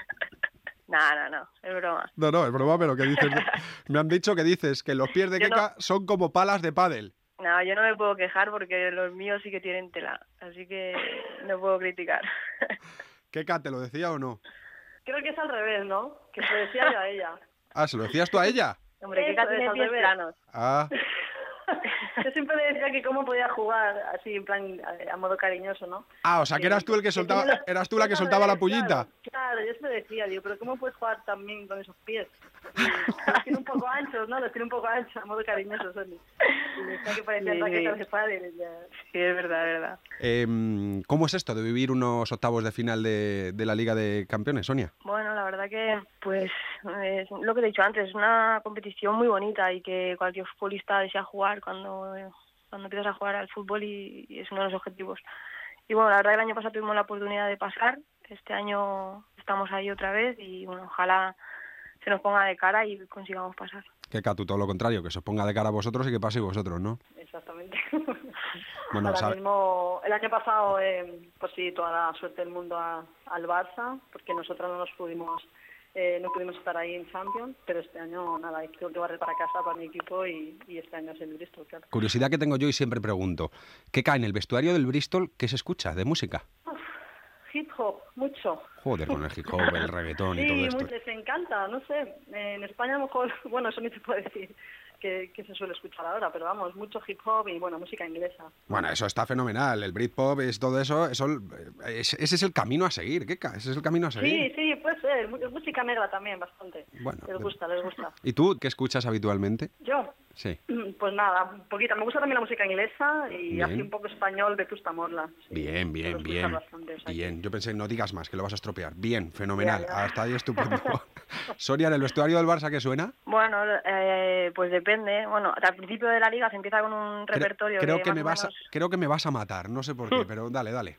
No, no, no, es broma. No, no, es broma, pero que dices... me han dicho que dices que los pies de Yo Keka no... son como palas de pádel. No, yo no me puedo quejar porque los míos sí que tienen tela, así que no puedo criticar. ¿Keka te lo decía o no? Creo que es al revés, ¿no? Que se decía yo a ella. Ah, ¿se lo decías tú a ella? Hombre, que casi tiene pies planos. Ah. Yo siempre le decía que cómo podía jugar así en plan a, a modo cariñoso, ¿no? Ah, o sea, que eras tú el que soltaba, eras tú la que soltaba la pullita. Claro, claro, yo siempre decía, digo, pero ¿cómo puedes jugar tan bien con esos pies? Y los tiene un poco anchos, ¿no? Los tiene un poco anchos, a modo cariñoso, Sony. Y le decía que parecían Sí, raquetas sí. de padre. Ya. Sí, es verdad, es verdad. Eh, ¿Cómo es esto de vivir unos octavos de final de, de la Liga de Campeones, Sonia? Bueno, la verdad que, pues, es lo que te he dicho antes, es una competición muy bonita y que cualquier futbolista desea jugar cuando, cuando empiezas a jugar al fútbol y, y es uno de los objetivos. Y bueno, la verdad que el año pasado tuvimos la oportunidad de pasar, este año estamos ahí otra vez y bueno, ojalá se nos ponga de cara y consigamos pasar. Que Catu, todo lo contrario, que se os ponga de cara a vosotros y que paséis vosotros, ¿no? Exactamente. Bueno, Ahora sabe- mismo, el año pasado, eh, pues sí, toda la suerte del mundo a- al Barça, porque nosotros no nos pudimos, eh, no pudimos estar ahí en Champions, pero este año nada, tengo que barrer para casa para mi equipo y, y este año es el Bristol, claro. Curiosidad que tengo yo y siempre pregunto, ¿qué cae en el vestuario del Bristol? ¿Qué se escucha de música? Hip hop, mucho. Joder, con el hip hop, el reggaetón y Sí, todo esto. muy- les encanta, no sé, eh, en España a lo mejor, bueno, eso ni te puedo decir que, que se suele escuchar ahora, pero vamos, mucho hip hop y bueno, música inglesa. Bueno, eso está fenomenal, el Britpop es todo eso, eso eh, es- ese es el camino a seguir, ¿qué ca- Ese es el camino a seguir. Sí, sí, puede ser, mu- música negra también, bastante. Bueno, les gusta, les gusta. ¿Y tú qué escuchas habitualmente? Yo, Sí. pues nada, un poquito. Me gusta también la música inglesa y Bien. así un poco español, Vetusta Morla. Bien, bien, escuchas bien. bastante, o sea Bien, yo pensé, no digas más, que lo vas a estropear. Bien, fenomenal, Ya, ya. hasta ahí estupendo. Sonia, ¿en el vestuario del Barça qué suena? Bueno, eh, pues depende. Bueno, al principio de la liga se empieza con un Cre- repertorio creo que, que más me o vas a, menos- creo que me vas a matar, no sé por qué, pero dale, dale.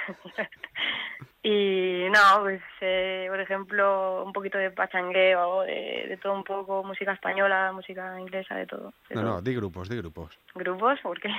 Y no, pues eh, por ejemplo, un poquito de pachangueo, de, de todo un poco, música española, música inglesa, de todo. de No, todo. no, di grupos, di grupos. ¿Grupos? ¿Por qué?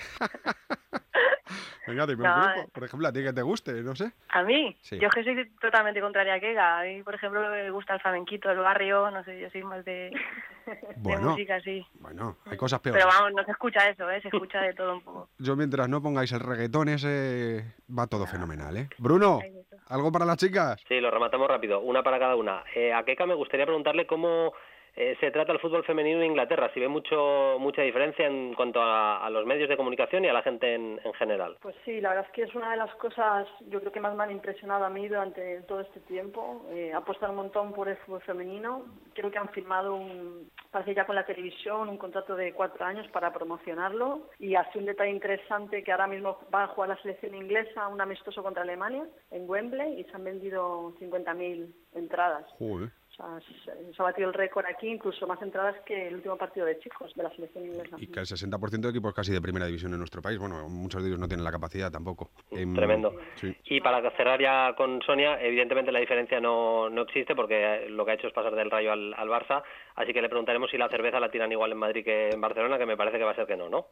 Venga, dime No, un eh. grupo, por ejemplo, a ti que te guste, no sé. ¿A mí? Sí. Yo que soy totalmente contraria a Kega. A mí, por ejemplo, me gusta el flamenquito, el barrio, no sé, yo soy más de, de Bueno, música así. bueno, hay cosas peores. Pero vamos, no se escucha eso, ¿eh? Se escucha de todo un poco. Yo mientras no pongáis el reggaetón ese, va todo fenomenal, ¿eh? Bruno, ¿algo para las chicas? Sí, lo rematamos rápido, una para cada una. Eh, a Keka me gustaría preguntarle cómo eh, se trata el fútbol femenino en Inglaterra, si ve mucho mucha diferencia en cuanto a, a los medios de comunicación y a la gente en, en general. Pues sí, la verdad es que es una de las cosas, yo creo que más me han impresionado a mí durante todo este tiempo. Eh, apuestan un montón por el fútbol femenino. Creo que han firmado, un, parece ya con la televisión, un contrato de cuatro años para promocionarlo. Y así un detalle interesante que ahora mismo va a jugar la selección inglesa un amistoso contra Alemania en Wembley y se han vendido cincuenta mil entradas. Joder. O sea, se, se ha batido el récord aquí, incluso más entradas que el último partido de chicos de la selección inglesa. Y que el sesenta por ciento de equipos casi de primera división en nuestro país, bueno, muchos de ellos no tienen la capacidad tampoco. Em, Tremendo. Sí. Y para cerrar ya con Sonia, evidentemente la diferencia no, no existe porque lo que ha hecho es pasar del Rayo al, al Barça, así que le preguntaremos si la cerveza la tiran igual en Madrid que en Barcelona, que me parece que va a ser que no, ¿no?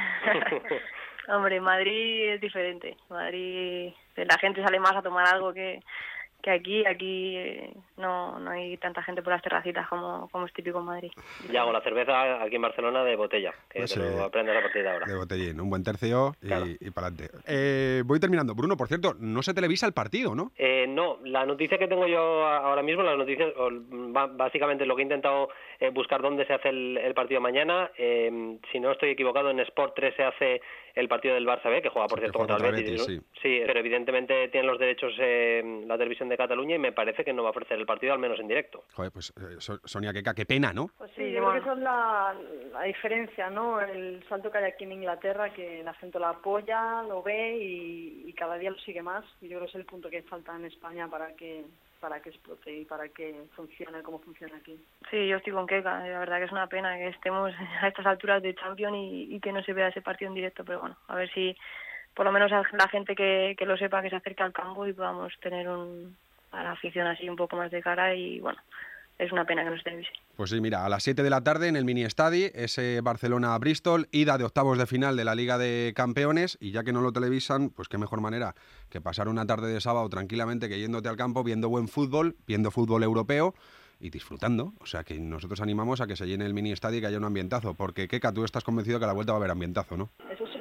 Hombre, Madrid es diferente. Madrid, la gente sale más a tomar algo que, que aquí. Aquí eh, no, no hay tanta gente por las terracitas como, como es típico en Madrid. Ya hago la cerveza aquí en Barcelona de botella, que Pues, te lo eh, aprendes a partir de ahora. De botellín, un buen tercio y, Claro. y para adelante. Eh, voy terminando. Bruno, por cierto, no se televisa el partido, ¿no? Eh, no, la noticia que tengo yo ahora mismo, las noticias, o, ba- básicamente lo que he intentado eh, buscar dónde se hace el, el partido mañana, eh, si no estoy equivocado, en Sport tres se hace el partido del Barça B, que juega por Sí, cierto que juega contra el contra Betis, Betis, ¿no? Sí, pero evidentemente tienen los derechos eh, la televisión de Cataluña y me parece que no va a ofrecer el partido, al menos en directo. Joder, pues eh, So- Sonia, qué, ca- qué pena, ¿no? Pues sí, yo creo que esa es la, la diferencia, ¿no? El salto que hay aquí en Inglaterra, que la gente lo apoya, lo ve y, y cada día lo sigue más. Y yo creo que es el punto que falta en España para que para que explote y para que funcione como funciona aquí. Sí, yo estoy con Keka. La verdad que es una pena que estemos a estas alturas de Champions y, y que no se vea ese partido en directo. Pero bueno, a ver si por lo menos la gente que, que lo sepa, que se acerque al campo y podamos tener un, a la afición así un poco más de cara. Y bueno, es una pena que no se televise. Pues sí, mira, a las siete de la tarde en el mini estadi, ese Barcelona-Bristol, ida de octavos de final de la Liga de Campeones, y ya que no lo televisan, pues qué mejor manera que pasar una tarde de sábado tranquilamente que yéndote al campo, viendo buen fútbol, viendo fútbol europeo y disfrutando. O sea que nosotros animamos a que se llene el mini estadi y que haya un ambientazo, porque Keka, tú estás convencido que a la vuelta va a haber ambientazo, ¿no? Eso seguro.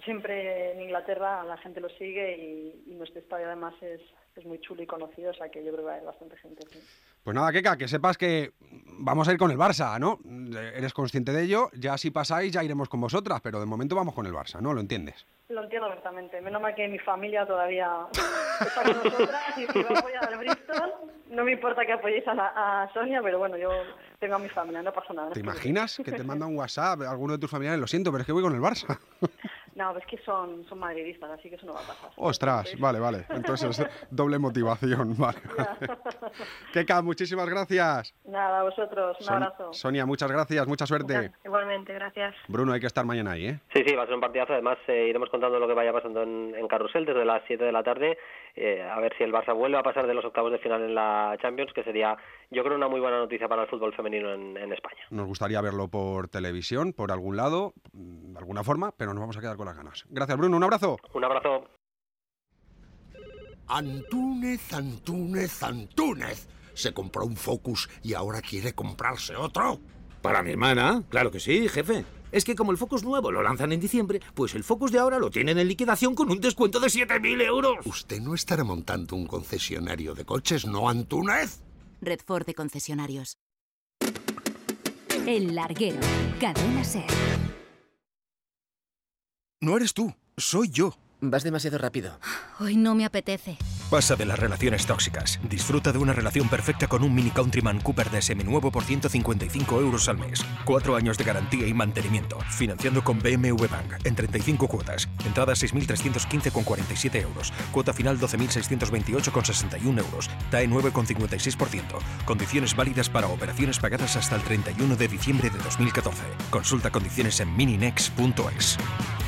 siempre en Inglaterra la gente lo sigue y, y nuestro estadio además es, es muy chulo y conocido, o sea que yo creo que va a haber bastante gente. Sí. Pues nada, Keka, que sepas que vamos a ir con el Barça, ¿no? Eres consciente de ello, ya si pasáis ya iremos con vosotras, pero de momento vamos con el Barça, ¿no? ¿Lo entiendes? Lo entiendo perfectamente. Menos mal que mi familia todavía está con nosotras y si va a apoyar al Bristol, no me importa que apoyéis a, la, a Sonia, pero bueno, yo tengo a mi familia, no pasa nada. ¿Te imaginas que te manda un WhatsApp alguno de tus familiares? Lo siento, pero es que voy con el Barça. No, es que son, son madridistas, así que eso no va a pasar. Ostras, vale, vale. Entonces es doble motivación, vale. Keka, muchísimas gracias. Nada, a vosotros, un Son- abrazo. Sonia, muchas gracias, mucha suerte. Igualmente, gracias. Bruno, hay que estar mañana ahí, ¿eh? Sí, sí, va a ser un partidazo. Además, eh, iremos contando lo que vaya pasando en, en Carrusel desde las siete de la tarde. Eh, a ver si el Barça vuelve a pasar de los octavos de final en la Champions, que sería, yo creo, una muy buena noticia para el fútbol femenino en, en España. Nos gustaría verlo por televisión, por algún lado, de alguna forma, pero nos vamos a quedar con las ganas. Gracias, Bruno, un abrazo. Un abrazo. Antúnez, Antúnez, Antúnez. Se compró un Focus y ahora quiere comprarse otro. Para mi hermana, claro que sí, jefe. Es que como el Focus nuevo lo lanzan en diciembre, pues el Focus de ahora lo tienen en liquidación con un descuento de siete mil euros. Usted no estará montando un concesionario de coches, ¿no, Antúnez? Red Ford de concesionarios. El Larguero. Cadena SER. No eres tú, soy yo. Vas demasiado rápido. Hoy no me apetece. Pasa de las relaciones tóxicas. Disfruta de una relación perfecta con un Mini Countryman Cooper de seminuevo por ciento cincuenta y cinco euros al mes. Cuatro años de garantía y mantenimiento. Financiando con B M W Bank en treinta y cinco cuotas. Entrada seis mil trescientos quince con cuarenta y siete euros. Cuota final doce mil seiscientos veintiocho con sesenta y uno euros. T A E nueve con cincuenta y seis por ciento. Condiciones válidas para operaciones pagadas hasta el treinta y uno de diciembre de dos mil catorce. Consulta condiciones en mininex punto es.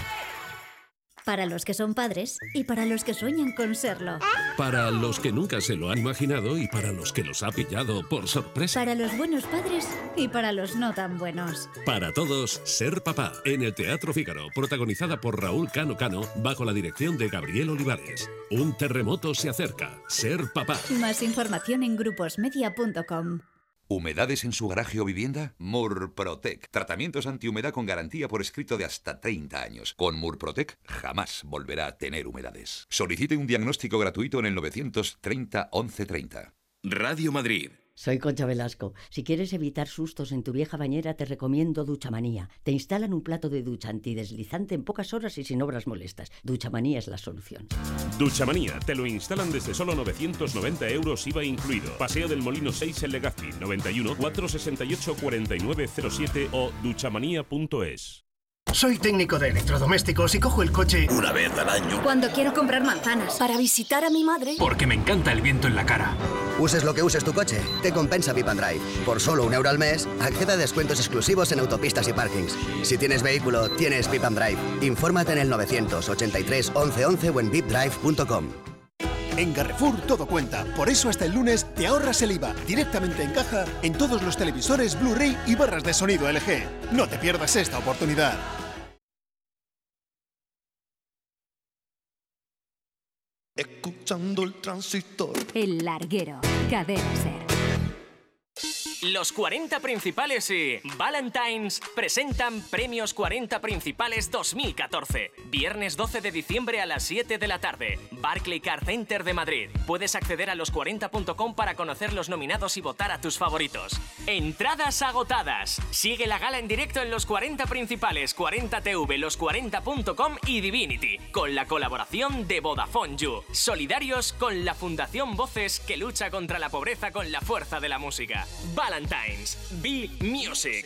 Para los que son padres y para los que sueñan con serlo. Para los que nunca se lo han imaginado y para los que los ha pillado por sorpresa. Para los buenos padres y para los no tan buenos. Para todos, Ser Papá, en el Teatro Fígaro, protagonizada por Raúl Cano Cano, bajo la dirección de Gabriel Olivares. Un terremoto se acerca. Ser Papá. Más información en gruposmedia punto com. ¿Humedades en su garaje o vivienda? Murprotec. Tratamientos antihumedad con garantía por escrito de hasta treinta años. Con Murprotec jamás volverá a tener humedades. Solicite un diagnóstico gratuito en el novecientos treinta once treinta. Radio Madrid. Soy Concha Velasco. Si quieres evitar sustos en tu vieja bañera, te recomiendo Duchamanía. Te instalan un plato de ducha antideslizante en pocas horas y sin obras molestas. Duchamanía es la solución. Duchamanía, te lo instalan desde solo novecientos noventa euros I V A incluido. Paseo del Molino seis en Legazpi, noventa y uno, cuatrocientos sesenta y ocho, cuarenta y nueve cero siete o duchamanía punto es. Soy técnico de electrodomésticos y cojo el coche una vez al año. Cuando quiero comprar manzanas para visitar a mi madre. Porque me encanta el viento en la cara. Uses lo que uses tu coche, te compensa Pip and Drive. Por solo un euro al mes, accede a descuentos exclusivos en autopistas y parkings. Si tienes vehículo, tienes Pip and Drive. Infórmate en el novecientos ochenta y tres once once o en pip drive punto com. En Carrefour todo cuenta, por eso hasta el lunes te ahorras el I V A directamente en caja en todos los televisores Blu-ray y barras de sonido L G. No te pierdas esta oportunidad. Escuchando el transistor. El Larguero. Cadena SER. Los cuarenta Principales y Valentine's presentan Premios cuarenta Principales dos mil catorce. Viernes doce de diciembre a las siete de la tarde. Barclay Car Center de Madrid. Puedes acceder a los cuarenta punto com para conocer los nominados y votar a tus favoritos. Entradas agotadas. Sigue la gala en directo en Los cuarenta Principales, cuarenta T V, los cuarenta punto com y Divinity, con la colaboración de Vodafone You. Solidarios con la Fundación Voces, que lucha contra la pobreza con la fuerza de la música. Valentine's. Be Music.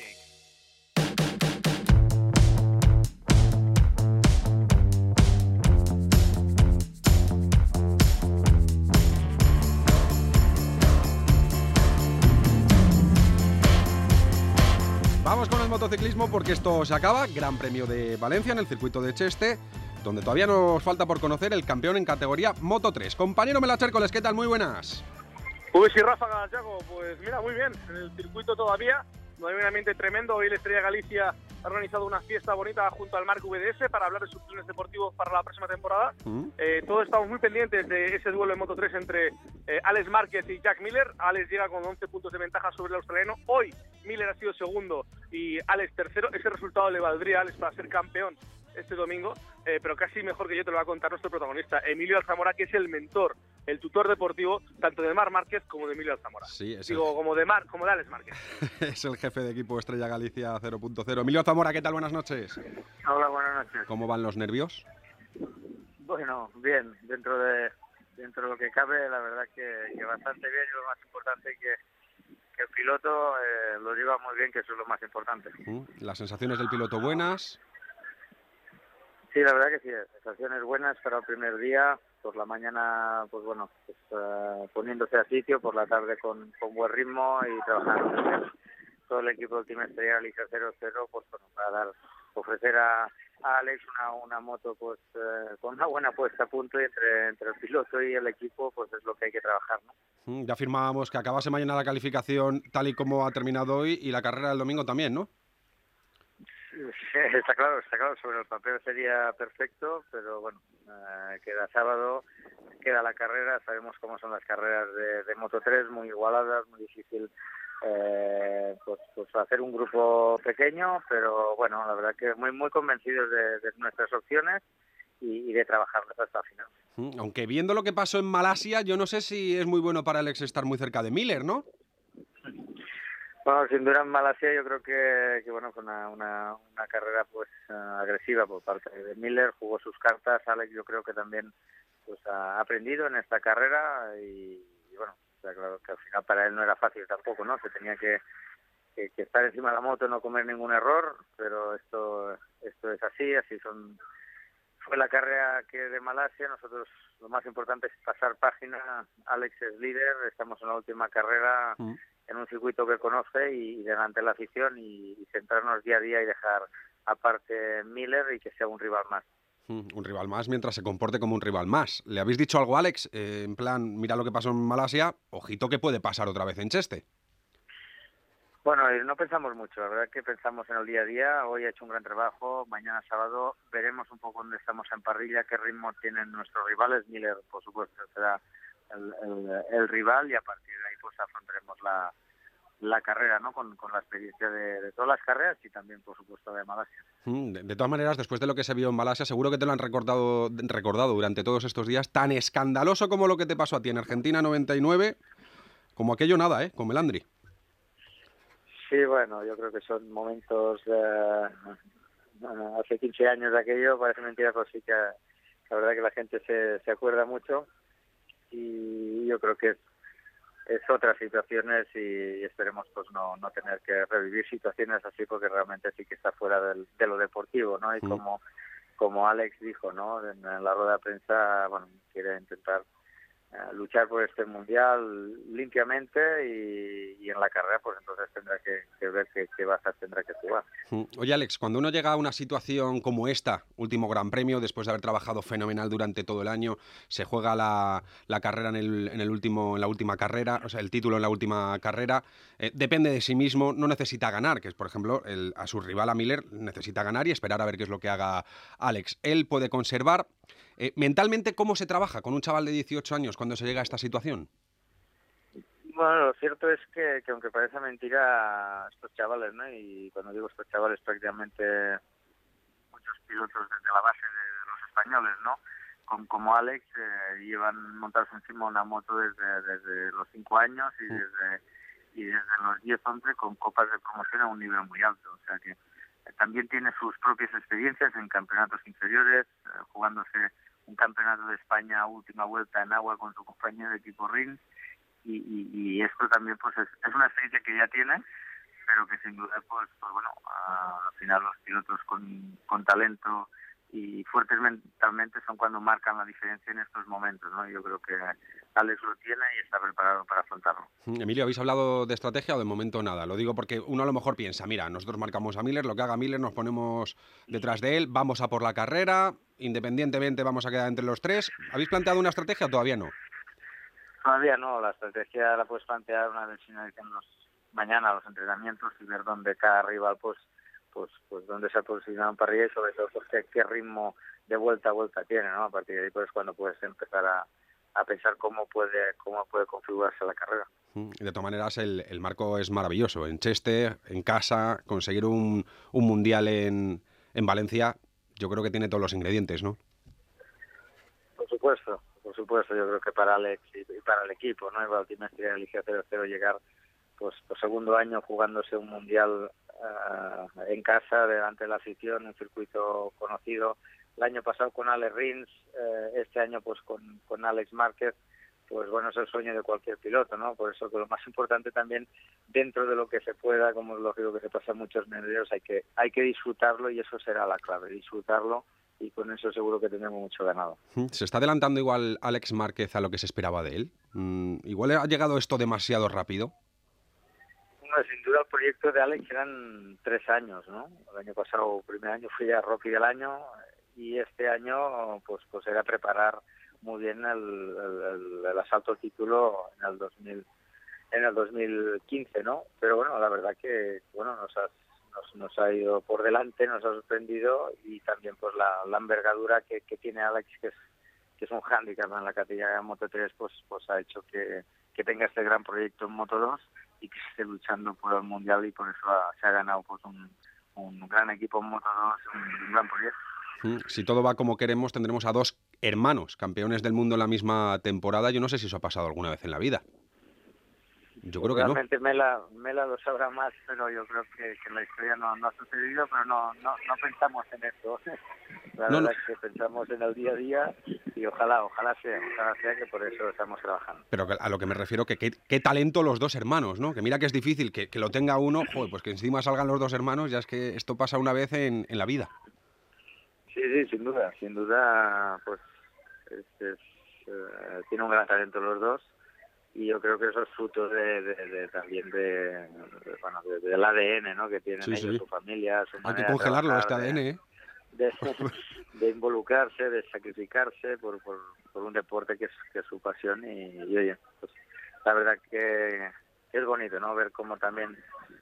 Vamos con el motociclismo porque esto se acaba. Gran Premio de Valencia en el circuito de Cheste, donde todavía nos falta por conocer el campeón en categoría Moto tres. Compañero Melachércoles, ¿qué tal? Muy buenas. Uy, sí, Ráfaga, Yago, pues mira, muy bien, en el circuito todavía, no hay un ambiente tremendo. Hoy la Estrella Galicia ha organizado una fiesta bonita junto al Marc V D S para hablar de sus planes deportivos para la próxima temporada. Mm. Eh, todos estamos muy pendientes de ese duelo en Moto tres entre eh, Alex Márquez y Jack Miller. Alex llega con once puntos de ventaja sobre el australiano. Hoy Miller ha sido segundo y Alex tercero. Ese resultado le valdría a Alex para ser campeón este domingo, eh, pero casi mejor que yo te lo va a contar nuestro protagonista, Emilio Alzamora, que es el mentor, el tutor deportivo, tanto de Marc Márquez como de Emilio Alzamora. Sí, es Digo, el... como de Mar, como de Alex Márquez. Es el jefe de equipo Estrella Galicia cero punto cero. Emilio Alzamora, ¿qué tal? Buenas noches. Hola, buenas noches. ¿Cómo van los nervios? Bueno, bien, dentro de dentro de lo que cabe, la verdad que, que bastante bien, y lo más importante que, que el piloto eh, lo lleva muy bien, que eso es lo más importante. ¿Las sensaciones del piloto buenas? Sí, la verdad que sí, sensaciones buenas para el primer día, por la mañana, pues bueno, pues, uh, poniéndose a sitio, por la tarde con, con buen ritmo y trabajando todo el equipo de Team Estrella Galicia cero cero, pues bueno, para dar, ofrecer a, a Alex una, una moto pues eh, con una buena puesta a punto, y entre, entre el piloto y el equipo pues es lo que hay que trabajar, ¿no? Ya afirmábamos que acabase mañana la calificación tal y como ha terminado hoy, y la carrera del domingo también, ¿no? Sí, está claro, está claro, sobre el papel sería perfecto, pero bueno, eh, queda sábado, queda la carrera, sabemos cómo son las carreras de, de Moto tres, muy igualadas, muy difícil eh, pues, pues hacer un grupo pequeño, pero bueno, la verdad que muy muy convencidos de, de nuestras opciones y, y de trabajarlas hasta el final. Aunque viendo lo que pasó en Malasia, yo no sé si es muy bueno para Alex estar muy cerca de Miller, ¿no? Bueno, sin duda en Malasia yo creo que, que bueno, fue una, una, una carrera pues uh, agresiva por parte de Miller, jugó sus cartas. Alex yo creo que también pues ha aprendido en esta carrera y, y bueno, está claro que al final para él no era fácil tampoco, ¿no? Se tenía que, que, que estar encima de la moto, no comer ningún error, pero esto esto es así, así son fue la carrera que de Malasia. Nosotros lo más importante es pasar página. Alex es líder, estamos en la última carrera. Mm. En un circuito que conoce y, y delante de la afición, y, y centrarnos día a día y dejar aparte Miller y que sea un rival más. Mm, un rival más mientras se comporte como un rival más. ¿Le habéis dicho algo a Alex? Eh, en plan, mira lo que pasó en Malasia, ojito que puede pasar otra vez en Cheste. Bueno, no pensamos mucho, la verdad que pensamos en el día a día. Hoy ha hecho un gran trabajo, mañana sábado veremos un poco dónde estamos en parrilla, qué ritmo tienen nuestros rivales. Miller, por supuesto, será el, el, el rival, y a partir de ahí pues afrontaremos la, la carrera, ¿no? Con, con la experiencia de, de todas las carreras y también, por supuesto, de Malasia. De, de todas maneras, después de lo que se vio en Malasia, seguro que te lo han recordado, recordado durante todos estos días, tan escandaloso como lo que te pasó a ti en Argentina noventa y nueve, como aquello nada, ¿eh? Con Melandri. Sí, bueno, yo creo que son momentos de, hace quince años de aquello, parece mentira, pero sí que la verdad que la gente se, se acuerda mucho, y yo creo que es, es otras situaciones, y esperemos pues no, no tener que revivir situaciones así, porque realmente sí que está fuera del, de lo deportivo, ¿no? Y mm. como como Alex dijo, ¿no? En, en la rueda de prensa, bueno, quiere intentar luchar por este mundial limpiamente, y, y en la carrera pues entonces tendrá que, que ver qué, qué bazas tendrá que jugar. Oye, Alex, cuando uno llega a una situación como esta, último Gran Premio, después de haber trabajado fenomenal durante todo el año, se juega la, la carrera en el, en el último en la última carrera, o sea, el título en la última carrera, eh, depende de sí mismo, no necesita ganar, que es, por ejemplo, el, a su rival, a Miller, necesita ganar y esperar a ver qué es lo que haga Alex. Él puede conservar. Eh, mentalmente, ¿cómo se trabaja con un chaval de dieciocho años cuando se llega a esta situación? Bueno, lo cierto es que, que aunque parece mentira, estos chavales, ¿no? Y cuando digo estos chavales, prácticamente muchos pilotos desde la base de los españoles, ¿no? Como, como Alex, eh, llevan montados encima una moto desde, desde los cinco años y desde, y desde los diez, once con copas de promoción a un nivel muy alto. O sea que también tiene sus propias experiencias en campeonatos inferiores, eh, jugándose un campeonato de España a última vuelta en agua con su compañero de equipo Rins, y, y, y esto también pues es, es una experiencia que ya tiene, pero que sin duda pues, pues bueno, uh, al final los pilotos con, con talento y fuertes mentalmente son cuando marcan la diferencia en estos momentos, ¿no? Yo creo que Alex lo tiene y está preparado para afrontarlo. Emilio, ¿habéis hablado de estrategia o de momento nada? Lo digo porque uno a lo mejor piensa, mira, nosotros marcamos a Miller, lo que haga Miller nos ponemos detrás de él, vamos a por la carrera, independientemente vamos a quedar entre los tres. ¿Habéis planteado una estrategia o todavía no? Todavía no, la estrategia la puedes plantear una vez finalicen los mañana los entrenamientos y ver dónde cada rival pues pues pues dónde se ha posicionado en parrilla, y sobre todo pues qué, qué ritmo de vuelta a vuelta tiene, ¿no? A partir de ahí pues cuando puedes empezar a, a pensar cómo puede cómo puede configurarse la carrera. De todas maneras, el, el marco es maravilloso. En Cheste, en casa, conseguir un, un mundial en, en Valencia yo creo que tiene todos los ingredientes, ¿no? Por supuesto, por supuesto, yo creo que para Alex y, y para el equipo, ¿no? Igual Team Estrella Galicia cero cero llegar pues por segundo año jugándose un mundial uh, en casa, delante de la afición, un circuito conocido. El año pasado con Alex Rins, eh, este año pues con, con Alex Márquez, pues bueno, es el sueño de cualquier piloto, ¿no? Por eso que lo más importante también, dentro de lo que se pueda, como es lógico que se pasan muchos nervios, hay que hay que disfrutarlo y eso será la clave, disfrutarlo, y con eso seguro que tenemos mucho ganado. ¿Se está adelantando igual Alex Márquez a lo que se esperaba de él? Mm, ¿Igual ha llegado esto demasiado rápido? Bueno, sin duda el proyecto de Alex eran tres años, ¿no? El año pasado, el primer año fui a Rookie del año, y este año pues pues era preparar muy bien el, el, el asalto al título en el dos mil en el dos mil quince, ¿no? Pero bueno, la verdad que bueno nos ha, nos, nos ha ido por delante, nos ha sorprendido, y también pues la, la envergadura que, que tiene Alex, que es que es un hándicap en la categoría de Moto tres, pues pues ha hecho que, que tenga este gran proyecto en Moto dos y que esté luchando por el mundial, y por eso ha, se ha ganado pues un, un gran equipo en Moto dos, un, un gran proyecto. Si todo va como queremos, tendremos a dos hermanos campeones del mundo en la misma temporada. Yo no sé si eso ha pasado alguna vez en la vida. Yo creo que no. Realmente Mela, Mela lo sabrá más, pero yo creo que, que la historia no, no ha sucedido, pero no, no, no pensamos en eso. La no, verdad no. es que pensamos en el día a día, y ojalá, ojalá sea, ojalá sea que por eso estamos trabajando. Pero que a lo que me refiero, que qué talento los dos hermanos, ¿no? Que mira que es difícil que, que lo tenga uno, joder, pues que encima salgan los dos hermanos, ya es que esto pasa una vez en, en la vida. Sí, sí, sin duda, sin duda, pues es, es, eh, tiene un gran talento los dos, y yo creo que eso es fruto de, de, de también de, de bueno de, del A D N, ¿no? Que tienen sí, ellos, sí. su familia, su Hay manera que congelarlo, de este A D N, de, ¿eh? De, de involucrarse, de sacrificarse por, por, por un deporte que es, que es su pasión, y, y oye, pues la verdad que, que es bonito, ¿no? Ver cómo también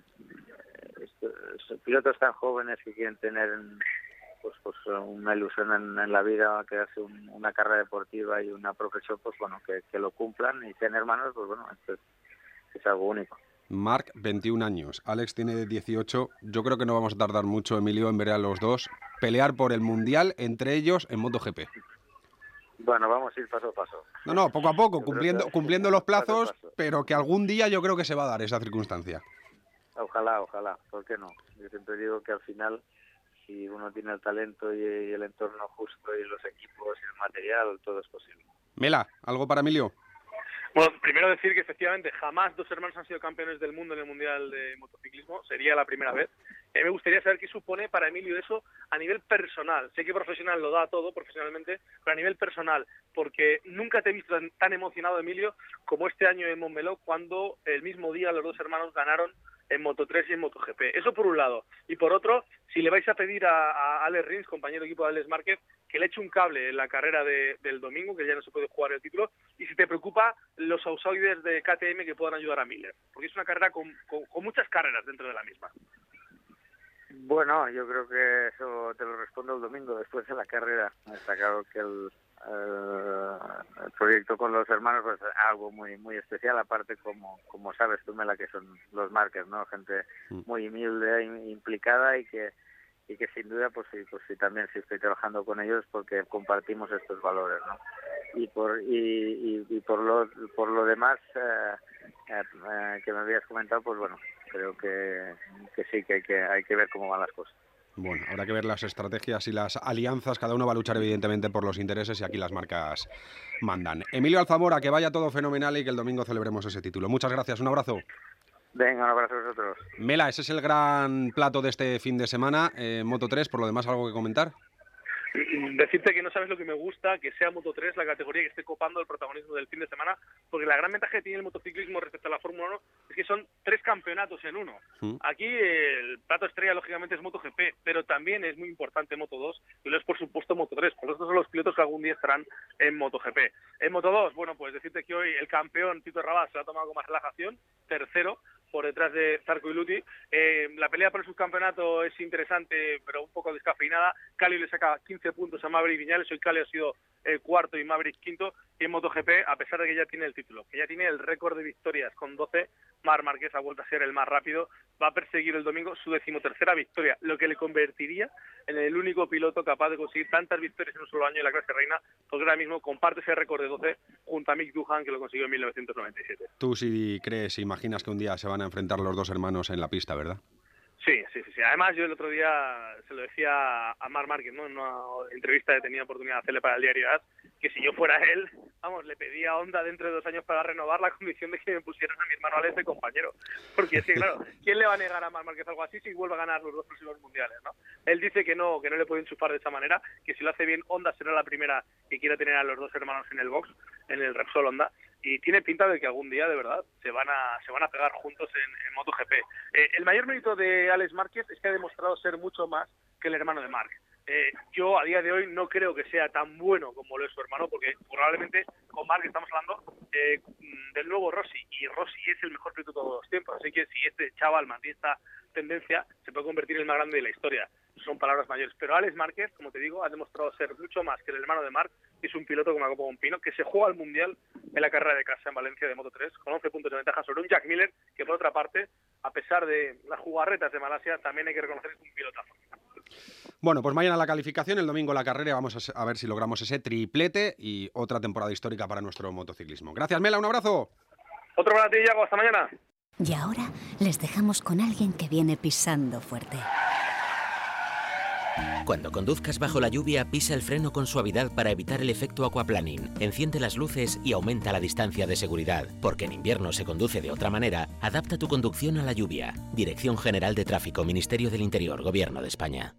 eh, estos pilotos tan jóvenes que quieren tener pues pues una ilusión en, en la vida, que hace un, una carrera deportiva y una profesión, pues bueno, que, que lo cumplan, y sean hermanos, pues bueno, esto es, es algo único. Marc, veintiún años, Alex tiene dieciocho, yo creo que no vamos a tardar mucho, Emilio, en ver a los dos pelear por el Mundial entre ellos en MotoGP. Bueno, vamos a ir paso a paso. No, no, poco a poco, Yo cumpliendo que, cumpliendo los plazos, paso paso. Pero que algún día yo creo que se va a dar esa circunstancia. Ojalá, ojalá, ¿por qué no? Yo siempre digo que al final, si uno tiene el talento y, y el entorno justo y los equipos y el material, todo es posible. Mela, ¿algo para Emilio? Bueno, primero decir que efectivamente jamás dos hermanos han sido campeones del mundo en el Mundial de Motociclismo, sería la primera vez. Eh, me gustaría saber qué supone para Emilio eso a nivel personal. Sé que profesional lo da todo, profesionalmente, pero a nivel personal, porque nunca te he visto tan, tan emocionado, Emilio, como este año en Montmeló, cuando el mismo día los dos hermanos ganaron en Moto tres y en MotoGP. Eso por un lado. Y por otro, si le vais a pedir a, a Alex Rins, compañero de equipo de Alex Márquez, que le eche un cable en la carrera de, del domingo, que ya no se puede jugar el título, y si te preocupa los outsiders de K T M que puedan ayudar a Miller, porque es una carrera con, con, con muchas carreras dentro de la misma. Bueno, yo creo que eso te lo respondo el domingo, después de la carrera. Está claro que el, el, el proyecto con los hermanos pues, es algo muy muy especial, aparte como como sabes tú, Mela, que son los Márquez, ¿no? Gente muy humilde, implicada, y que y que sin duda pues sí, pues sí también sí estoy trabajando con ellos porque compartimos estos valores, ¿no? Y por y, y, y por lo por lo demás eh, eh, que me habías comentado, pues bueno, creo que, que sí, que hay, que hay que ver cómo van las cosas. Bueno, habrá que ver las estrategias y las alianzas. Cada uno va a luchar evidentemente por los intereses, y aquí las marcas mandan. Emilio Alzamora, que vaya todo fenomenal y que el domingo celebremos ese título. Muchas gracias, un abrazo. Venga, un abrazo a vosotros. Mela, ese es el gran plato de este fin de semana, eh, Moto tres. Por lo demás, ¿algo que comentar? Decirte que no sabes lo que me gusta que sea Moto tres la categoría que esté copando el protagonismo del fin de semana, porque la gran ventaja que tiene el motociclismo respecto a la Fórmula uno es que son tres campeonatos en uno. ¿Mm? Aquí el plato estrella lógicamente es MotoGP, pero también es muy importante Moto dos, y lo es por supuesto Moto tres, por eso son los pilotos que algún día estarán en MotoGP. En Moto dos, bueno, pues decirte que hoy el campeón Tito Rabás se lo ha tomado con más relajación, tercero, por detrás de Zarco y Luti. Eh, la pelea por el subcampeonato es interesante, pero un poco descafeinada. Cali le saca quince puntos a Maverick Viñales, hoy Cali ha sido el cuarto y Maverick quinto, y en MotoGP, a pesar de que ya tiene el título, que ya tiene el récord de victorias con doce, Marc Márquez ha vuelto a ser el más rápido, va a perseguir el domingo su decimotercera victoria, lo que le convertiría en el único piloto capaz de conseguir tantas victorias en un solo año en la clase reina, porque ahora mismo comparte ese récord de doce junto a Mick Doohan, que lo consiguió en mil novecientos noventa y siete. Tú sí crees, imaginas que un día se van a enfrentar los dos hermanos en la pista, ¿verdad? Sí, sí, sí, sí. Además, yo el otro día se lo decía a Marc Márquez, ¿no? En una entrevista que tenía oportunidad de hacerle para el diario A S, que si yo fuera él, vamos, le pedía a Honda dentro de dos años para renovar la condición de que me pusieran a mi hermano Alex de compañero. Porque es que, claro, ¿quién le va a negar a Marc Márquez algo así si vuelve a ganar los dos próximos mundiales, ¿no? Él dice que no, que no le puede enchufar de esa manera, que si lo hace bien, Honda será la primera que quiera tener a los dos hermanos en el box, en el Repsol Honda. Y tiene pinta de que algún día, de verdad, se van a se van a pegar juntos en, en MotoGP. Eh, el mayor mérito de Alex Márquez es que ha demostrado ser mucho más que el hermano de Marc. Eh, yo, a día de hoy, no creo que sea tan bueno como lo es su hermano, porque probablemente con Marc estamos hablando eh, del nuevo Rossi, y Rossi es el mejor piloto de todos los tiempos. Así que si este chaval mantiene esta tendencia, se puede convertir en el más grande de la historia. Son palabras mayores. Pero Alex Márquez, como te digo, ha demostrado ser mucho más que el hermano de Marc. Es un piloto como la Copa Bompino que se juega al Mundial en la carrera de casa en Valencia de Moto tres con once puntos de ventaja sobre un Jack Miller que, por otra parte, a pesar de las jugarretas de Malasia, también hay que reconocer que es un pilotazo. Bueno, pues mañana la calificación, el domingo la carrera, vamos a ver si logramos ese triplete y otra temporada histórica para nuestro motociclismo. Gracias, Mela, un abrazo. Otro para ti, Iago, hasta mañana. Y ahora les dejamos con alguien que viene pisando fuerte. Cuando conduzcas bajo la lluvia, pisa el freno con suavidad para evitar el efecto aquaplaning. Enciende las luces y aumenta la distancia de seguridad. Porque en invierno se conduce de otra manera, adapta tu conducción a la lluvia. Dirección General de Tráfico, Ministerio del Interior, Gobierno de España.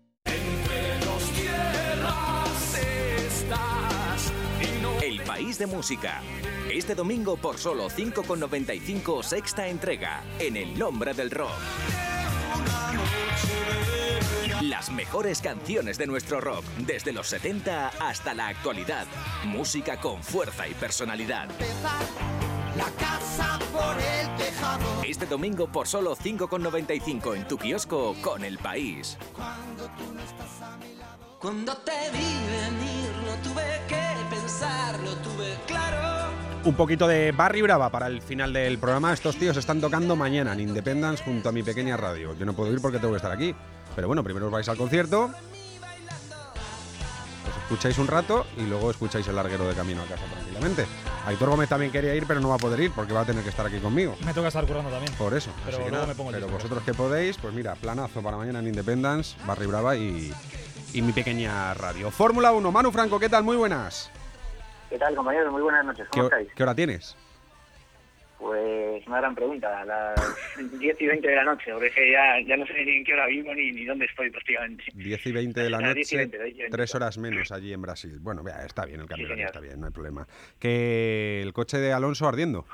El País de Música. Este domingo por solo cinco con noventa y cinco, sexta entrega, en el nombre del rock. Las mejores canciones de nuestro rock, desde los setenta hasta la actualidad. Música con fuerza y personalidad. La casa por el tejado. Este domingo por solo cinco con noventa y cinco en tu kiosco con El País. Cuando tú no estás a mi lado. Cuando te vi venir, no tuve que pensar, lo tuve claro. Un poquito de Barry Brava para el final del programa. Estos tíos están tocando mañana en Independence junto a Mi Pequeña Radio. Yo no puedo ir porque tengo que estar aquí. Pero bueno, primero os vais al concierto, os escucháis un rato y luego escucháis el larguero de camino a casa tranquilamente. Aitor Gómez también quería ir, pero no va a poder ir porque va a tener que estar aquí conmigo. Me toca estar currando también. Por eso. Pero así que luego nada, me pongo el Pero disco. vosotros que podéis, pues mira, planazo para mañana en Independence, Barry Brava y, y Mi Pequeña Radio. Fórmula uno, Manu Franco, ¿qué tal? Muy buenas. ¿Qué tal, compañeros? Muy buenas noches. ¿Cómo ¿Qué, estáis? ¿Qué hora tienes? Pues una gran pregunta, a las diez y veinte de la noche, porque es que ya, ya no sé ni en qué hora vivo ni, ni dónde estoy prácticamente. diez y veinte de la A las diez y noche, veinte, diez y veinte. tres horas menos allí en Brasil. Bueno, vea, está bien el cambio, Sí, horario, señor. está bien, no hay problema. Que el coche de Alonso ardiendo.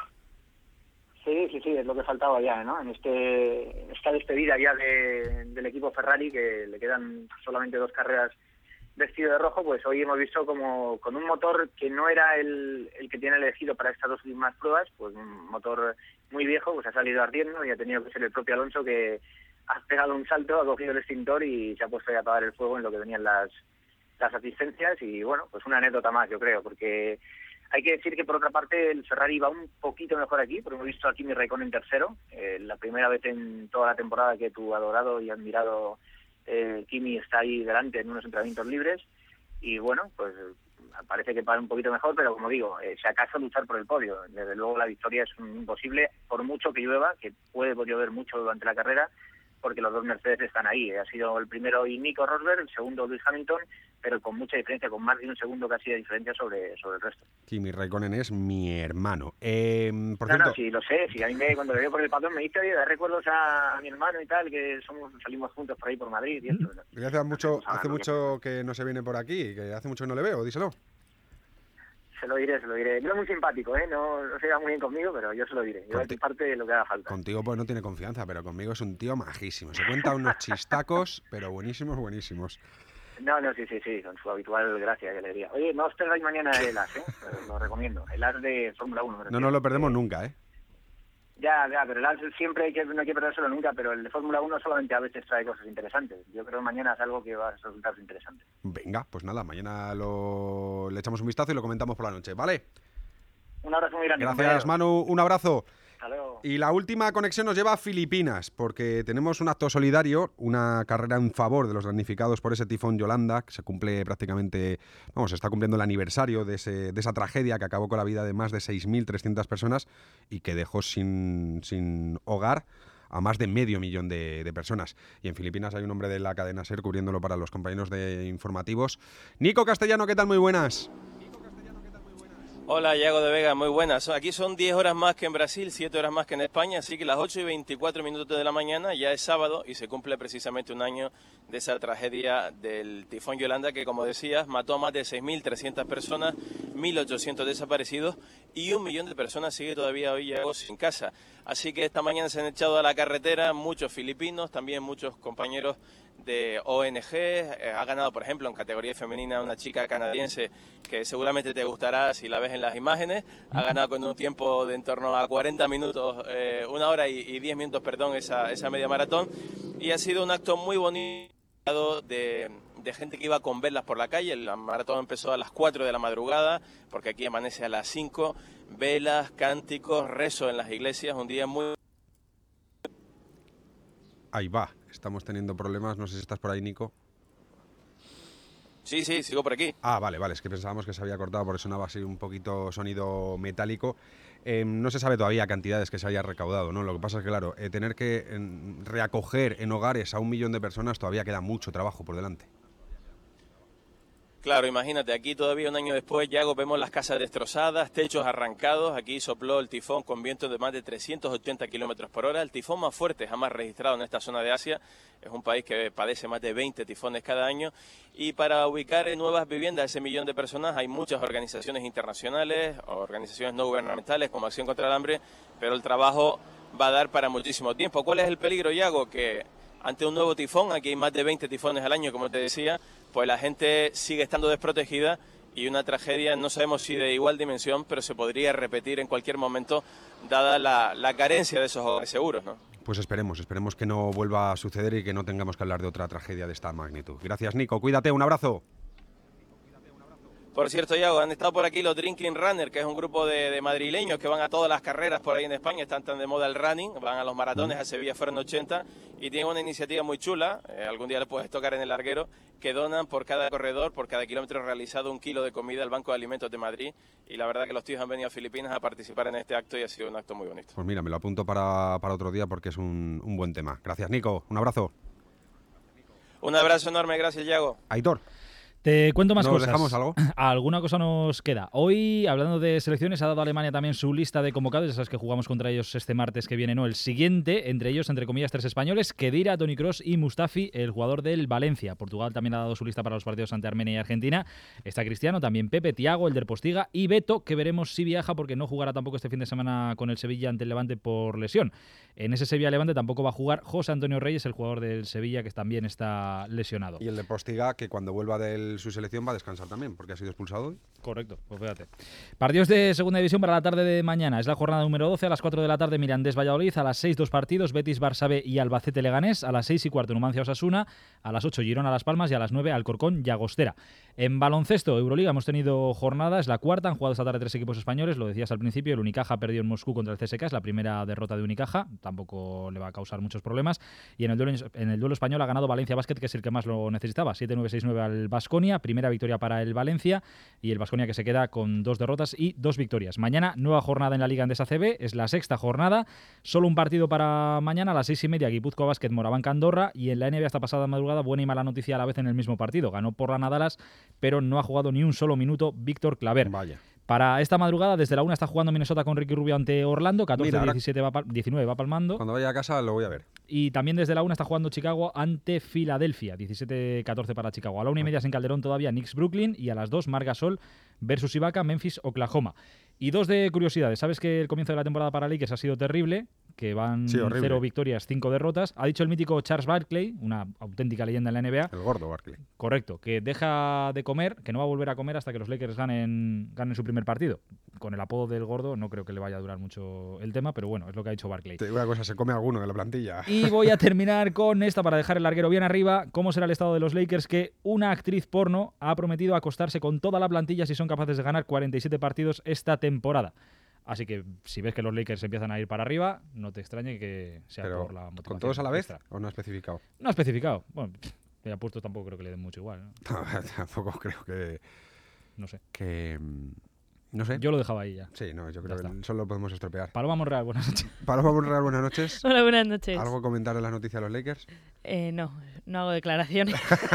Sí, sí, sí, es lo que faltaba ya, ¿no? En este en esta despedida ya de, del equipo Ferrari, que le quedan solamente dos carreras vestido de rojo, pues hoy hemos visto como con un motor que no era el, el que tiene elegido para estas dos últimas pruebas, pues un motor muy viejo, pues ha salido ardiendo y ha tenido que ser el propio Alonso que ha pegado un salto, ha cogido el extintor y se ha puesto a apagar el fuego en lo que venían las, las asistencias y bueno, pues una anécdota más, yo creo, porque hay que decir que por otra parte el Ferrari va un poquito mejor aquí, porque hemos visto a Kimi Raikkonen tercero, eh, la primera vez en toda la temporada que tu adorado y admirado eh, Kimi está ahí delante en unos entrenamientos libres y bueno, pues parece que para un poquito mejor, pero como digo, eh, si acaso luchar por el podio, desde luego la victoria es imposible, por mucho que llueva, que puede llover mucho durante la carrera, porque los dos Mercedes están ahí. Ha sido el primero y Nico Rosberg, el segundo Lewis Hamilton, pero con mucha diferencia, con más de un segundo casi de diferencia sobre, sobre el resto. Kimi Raikkonen es mi hermano. Eh, por no, cierto, no, sí, lo sé. Sí, a mí me, cuando le veo por el padrón me dice, oye, da recuerdos a, a mi hermano y tal, que somos salimos juntos por ahí por Madrid y esto. que hace mucho, Ah, hace no, mucho que no se viene por aquí, que hace mucho que no le veo, díselo. Se lo diré, se lo diré. No es muy simpático, ¿eh? No, no se lleva muy bien conmigo, pero yo se lo diré. Yo de mi parte lo que haga falta. Contigo pues no tiene confianza, pero conmigo es un tío majísimo. Se cuenta unos chistacos, pero buenísimos, buenísimos. No, no, sí, sí, sí, con su habitual gracia y alegría. Oye, no os perdáis mañana el A S, ¿eh? Lo recomiendo. El A S de Fórmula uno. No nos lo perdemos nunca, ¿eh? Ya, ya, pero el Alps siempre hay que, no hay que perdérselo nunca, pero el de Fórmula uno solamente a veces trae cosas interesantes. Yo creo que mañana es algo que va a resultar interesante. Venga, pues nada, mañana lo... le echamos un vistazo y lo comentamos por la noche, ¿vale? Un abrazo muy grande. Gracias, Manu, un abrazo. Hasta luego. Y la última conexión nos lleva a Filipinas, porque tenemos un acto solidario, una carrera en favor de los damnificados por ese tifón Yolanda, que se cumple prácticamente, vamos, se está cumpliendo el aniversario de, ese, de esa tragedia que acabó con la vida de más de seis mil trescientas personas y que dejó sin, sin hogar a más de medio millón de, de personas. Y en Filipinas hay un hombre de la cadena SER cubriéndolo para los compañeros de informativos. Nico Castellano, ¿qué tal? Muy buenas. Hola, Yago de Vega, muy buenas. Aquí son diez horas más que en Brasil, siete horas más que en España, así que las ocho y veinticuatro minutos de la mañana ya es sábado y se cumple precisamente un año de esa tragedia del tifón Yolanda que, como decías, mató a más de seis mil trescientas personas, mil ochocientos desaparecidos y un millón de personas sigue todavía hoy Yago sin casa. Así que esta mañana se han echado a la carretera muchos filipinos, también muchos compañeros de O N G. Eh, ha ganado, por ejemplo, en categoría femenina una chica canadiense que seguramente te gustará si la ves en las imágenes. Ha ganado con un tiempo de en torno a cuarenta minutos, eh, una hora y, y diez minutos, perdón, esa, esa media maratón. Y ha sido un acto muy bonito de, de gente que iba con velas por la calle. La maratón empezó a las cuatro de la madrugada, porque aquí amanece a las cinco. Velas, cánticos, rezo en las iglesias, un día muy... Ahí va, estamos teniendo problemas, no sé si estás por ahí, Nico. Sí, sí, sigo por aquí. Ah, vale, vale, es que pensábamos que se había cortado porque sonaba así un poquito sonido metálico. Eh, no se sabe todavía cantidades que se haya recaudado, ¿no? Lo que pasa es que, claro, eh, tener que eh, reacoger en hogares a un millón de personas todavía queda mucho trabajo por delante. Claro, imagínate, aquí todavía un año después ya vemos las casas destrozadas, techos arrancados. Aquí sopló el tifón con vientos de más de trescientos ochenta kilómetros por hora, el tifón más fuerte jamás registrado en esta zona de Asia. Es un país que padece más de veinte tifones cada año. Y para ubicar en nuevas viviendas a ese millón de personas hay muchas organizaciones internacionales, organizaciones no gubernamentales como Acción contra el Hambre, pero el trabajo va a dar para muchísimo tiempo. ¿Cuál es el peligro, Yago? Que ante un nuevo tifón, aquí hay más de veinte tifones al año, como te decía, pues la gente sigue estando desprotegida y una tragedia, no sabemos si de igual dimensión, pero se podría repetir en cualquier momento, dada la, la carencia de esos hogares seguros, ¿no? Pues esperemos, esperemos que no vuelva a suceder y que no tengamos que hablar de otra tragedia de esta magnitud. Gracias, Nico, cuídate, un abrazo. Por cierto, Yago, han estado por aquí los Drinking Runner, que es un grupo de, de madrileños que van a todas las carreras por ahí en España, están tan de moda el running, van a los maratones, a Sevilla fueron ochenta, y tienen una iniciativa muy chula, eh, algún día le puedes tocar en el larguero, que donan por cada corredor, por cada kilómetro realizado, un kilo de comida al Banco de Alimentos de Madrid, y la verdad que los tíos han venido a Filipinas a participar en este acto y ha sido un acto muy bonito. Pues mira, me lo apunto para, para otro día porque es un, un buen tema. Gracias, Nico, un abrazo. Un abrazo enorme, gracias, Yago. Aitor. Te cuento más ¿Nos cosas. dejamos algo? Alguna cosa nos queda. Hoy, hablando de selecciones, ha dado Alemania también su lista de convocados. Ya sabes que jugamos contra ellos este martes que viene, no, el siguiente. Entre ellos, entre comillas, tres españoles: Khedira, Toni Kroos y Mustafi, el jugador del Valencia. Portugal también ha dado su lista para los partidos ante Armenia y Argentina. Está Cristiano, también Pepe, Thiago, el del Postiga y Beto, que veremos si viaja porque no jugará tampoco este fin de semana con el Sevilla ante el Levante por lesión. En ese Sevilla-Levante tampoco va a jugar José Antonio Reyes, el jugador del Sevilla, que también está lesionado. Y el de Postiga, que cuando vuelva de su selección va a descansar también, porque ha sido expulsado hoy. Correcto, pues fíjate. Partidos de segunda división para la tarde de mañana. Es la jornada número doce. A las cuatro de la tarde, Mirandés-Valladolid. A las seis, dos partidos: Betis-Barça B y Albacete-Leganés. A las seis y cuarto, Numancia-Osasuna. A las ocho, Girona-Las Palmas. Y a las nueve, Alcorcón-Llagostera. En baloncesto, Euroliga, hemos tenido jornada. Es la cuarta. Han jugado esta tarde tres equipos españoles. Lo decías al principio. El Unicaja ha perdido en Moscú contra el C S K. Es la primera derrota de Unicaja. Tampoco le va a causar muchos problemas. Y en el duelo, en el duelo español ha ganado Valencia Basket, que es el que más lo necesitaba. siete nueve, seis nueve al Baskonia. Primera victoria para el Valencia. Y el Baskonia que se queda con dos derrotas y dos victorias. Mañana, nueva jornada en la Liga Endesa C B. Es la sexta jornada. Solo un partido para mañana. A las seis y media, Guipúzcoa Basket, Morabanca Andorra. Y en la N B A esta pasada madrugada, buena y mala noticia a la vez en el mismo partido. Ganó por la Nadalas, pero no ha jugado ni un solo minuto Víctor Claver. Vaya. Para esta madrugada, desde la una está jugando Minnesota con Ricky Rubio ante Orlando. catorce diecisiete va pal- diecinueve va palmando. Cuando vaya a casa lo voy a ver. Y también desde la una está jugando Chicago ante Filadelfia. diecisiete catorce para Chicago. A la una y media en Calderón todavía Knicks Brooklyn. Y a las dos Mar Gasol versus Ibaka, Memphis, Oklahoma. Y dos de curiosidades. Sabes que el comienzo de la temporada para Lakers ha sido terrible, que van Sí, horrible. cero victorias, cinco derrotas. Ha dicho el mítico Charles Barkley, una auténtica leyenda en la N B A. El gordo Barkley. Correcto, que deja de comer, que no va a volver a comer hasta que los Lakers ganen, ganen su primer partido. Con el apodo del gordo no creo que le vaya a durar mucho el tema, pero bueno, es lo que ha dicho Barkley. Te digo una cosa, se come alguno de la plantilla. Y voy a terminar con esta para dejar el larguero bien arriba. ¿Cómo será el estado de los Lakers? Que una actriz porno ha prometido acostarse con toda la plantilla si son capaces de ganar cuarenta y siete partidos esta temporada. Así que si ves que los Lakers empiezan a ir para arriba, no te extrañe que sea Pero, por la motivación ¿con todos a la vez extra. o no ha especificado? No ha especificado. Bueno, ya puesto tampoco creo que le den mucho igual, ¿no? No, tampoco creo que... No sé. Que... No sé. Yo lo dejaba ahí ya. Sí, no, yo creo Ya que está. solo lo podemos estropear. Paloma Monreal, buenas noches. Paloma Monreal, buenas noches. Hola, buenas noches. ¿Algo comentar en las noticias de los Lakers? Eh, no, no hago declaraciones.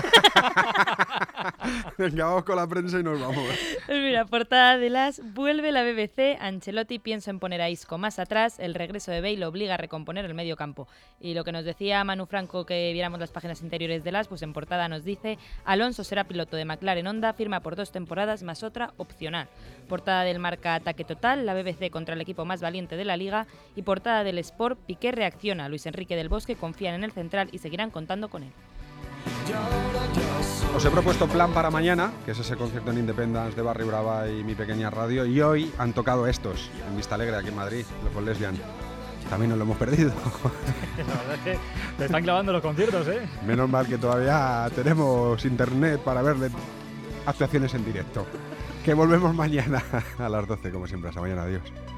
Venga, vamos con la prensa y nos vamos. Pues mira, portada de las vuelve la B B C, Ancelotti piensa en poner a Isco más atrás, el regreso de Bale obliga a recomponer el medio campo. Y lo que nos decía Manu Franco que viéramos las páginas interiores de las, pues en portada nos dice Alonso será piloto de McLaren Honda, firma por dos temporadas más otra opcional. Portada del Marca Ataque Total, la B B C contra el equipo más valiente de la Liga y portada del Sport, Piqué reacciona, Luis Enrique del Bosque confían en el central y seguirán contando con él. Os he propuesto plan para mañana, que es ese concierto en Independence de Barry Brava y Mi Pequeña Radio, y hoy han tocado estos, en Vista Alegre, aquí en Madrid, los Von Lesbian. También nos lo hemos perdido. La verdad es que te están clavando los conciertos, ¿eh? Menos mal que todavía tenemos internet para verle actuaciones en directo. Que volvemos mañana a las doce, como siempre. Hasta mañana, adiós.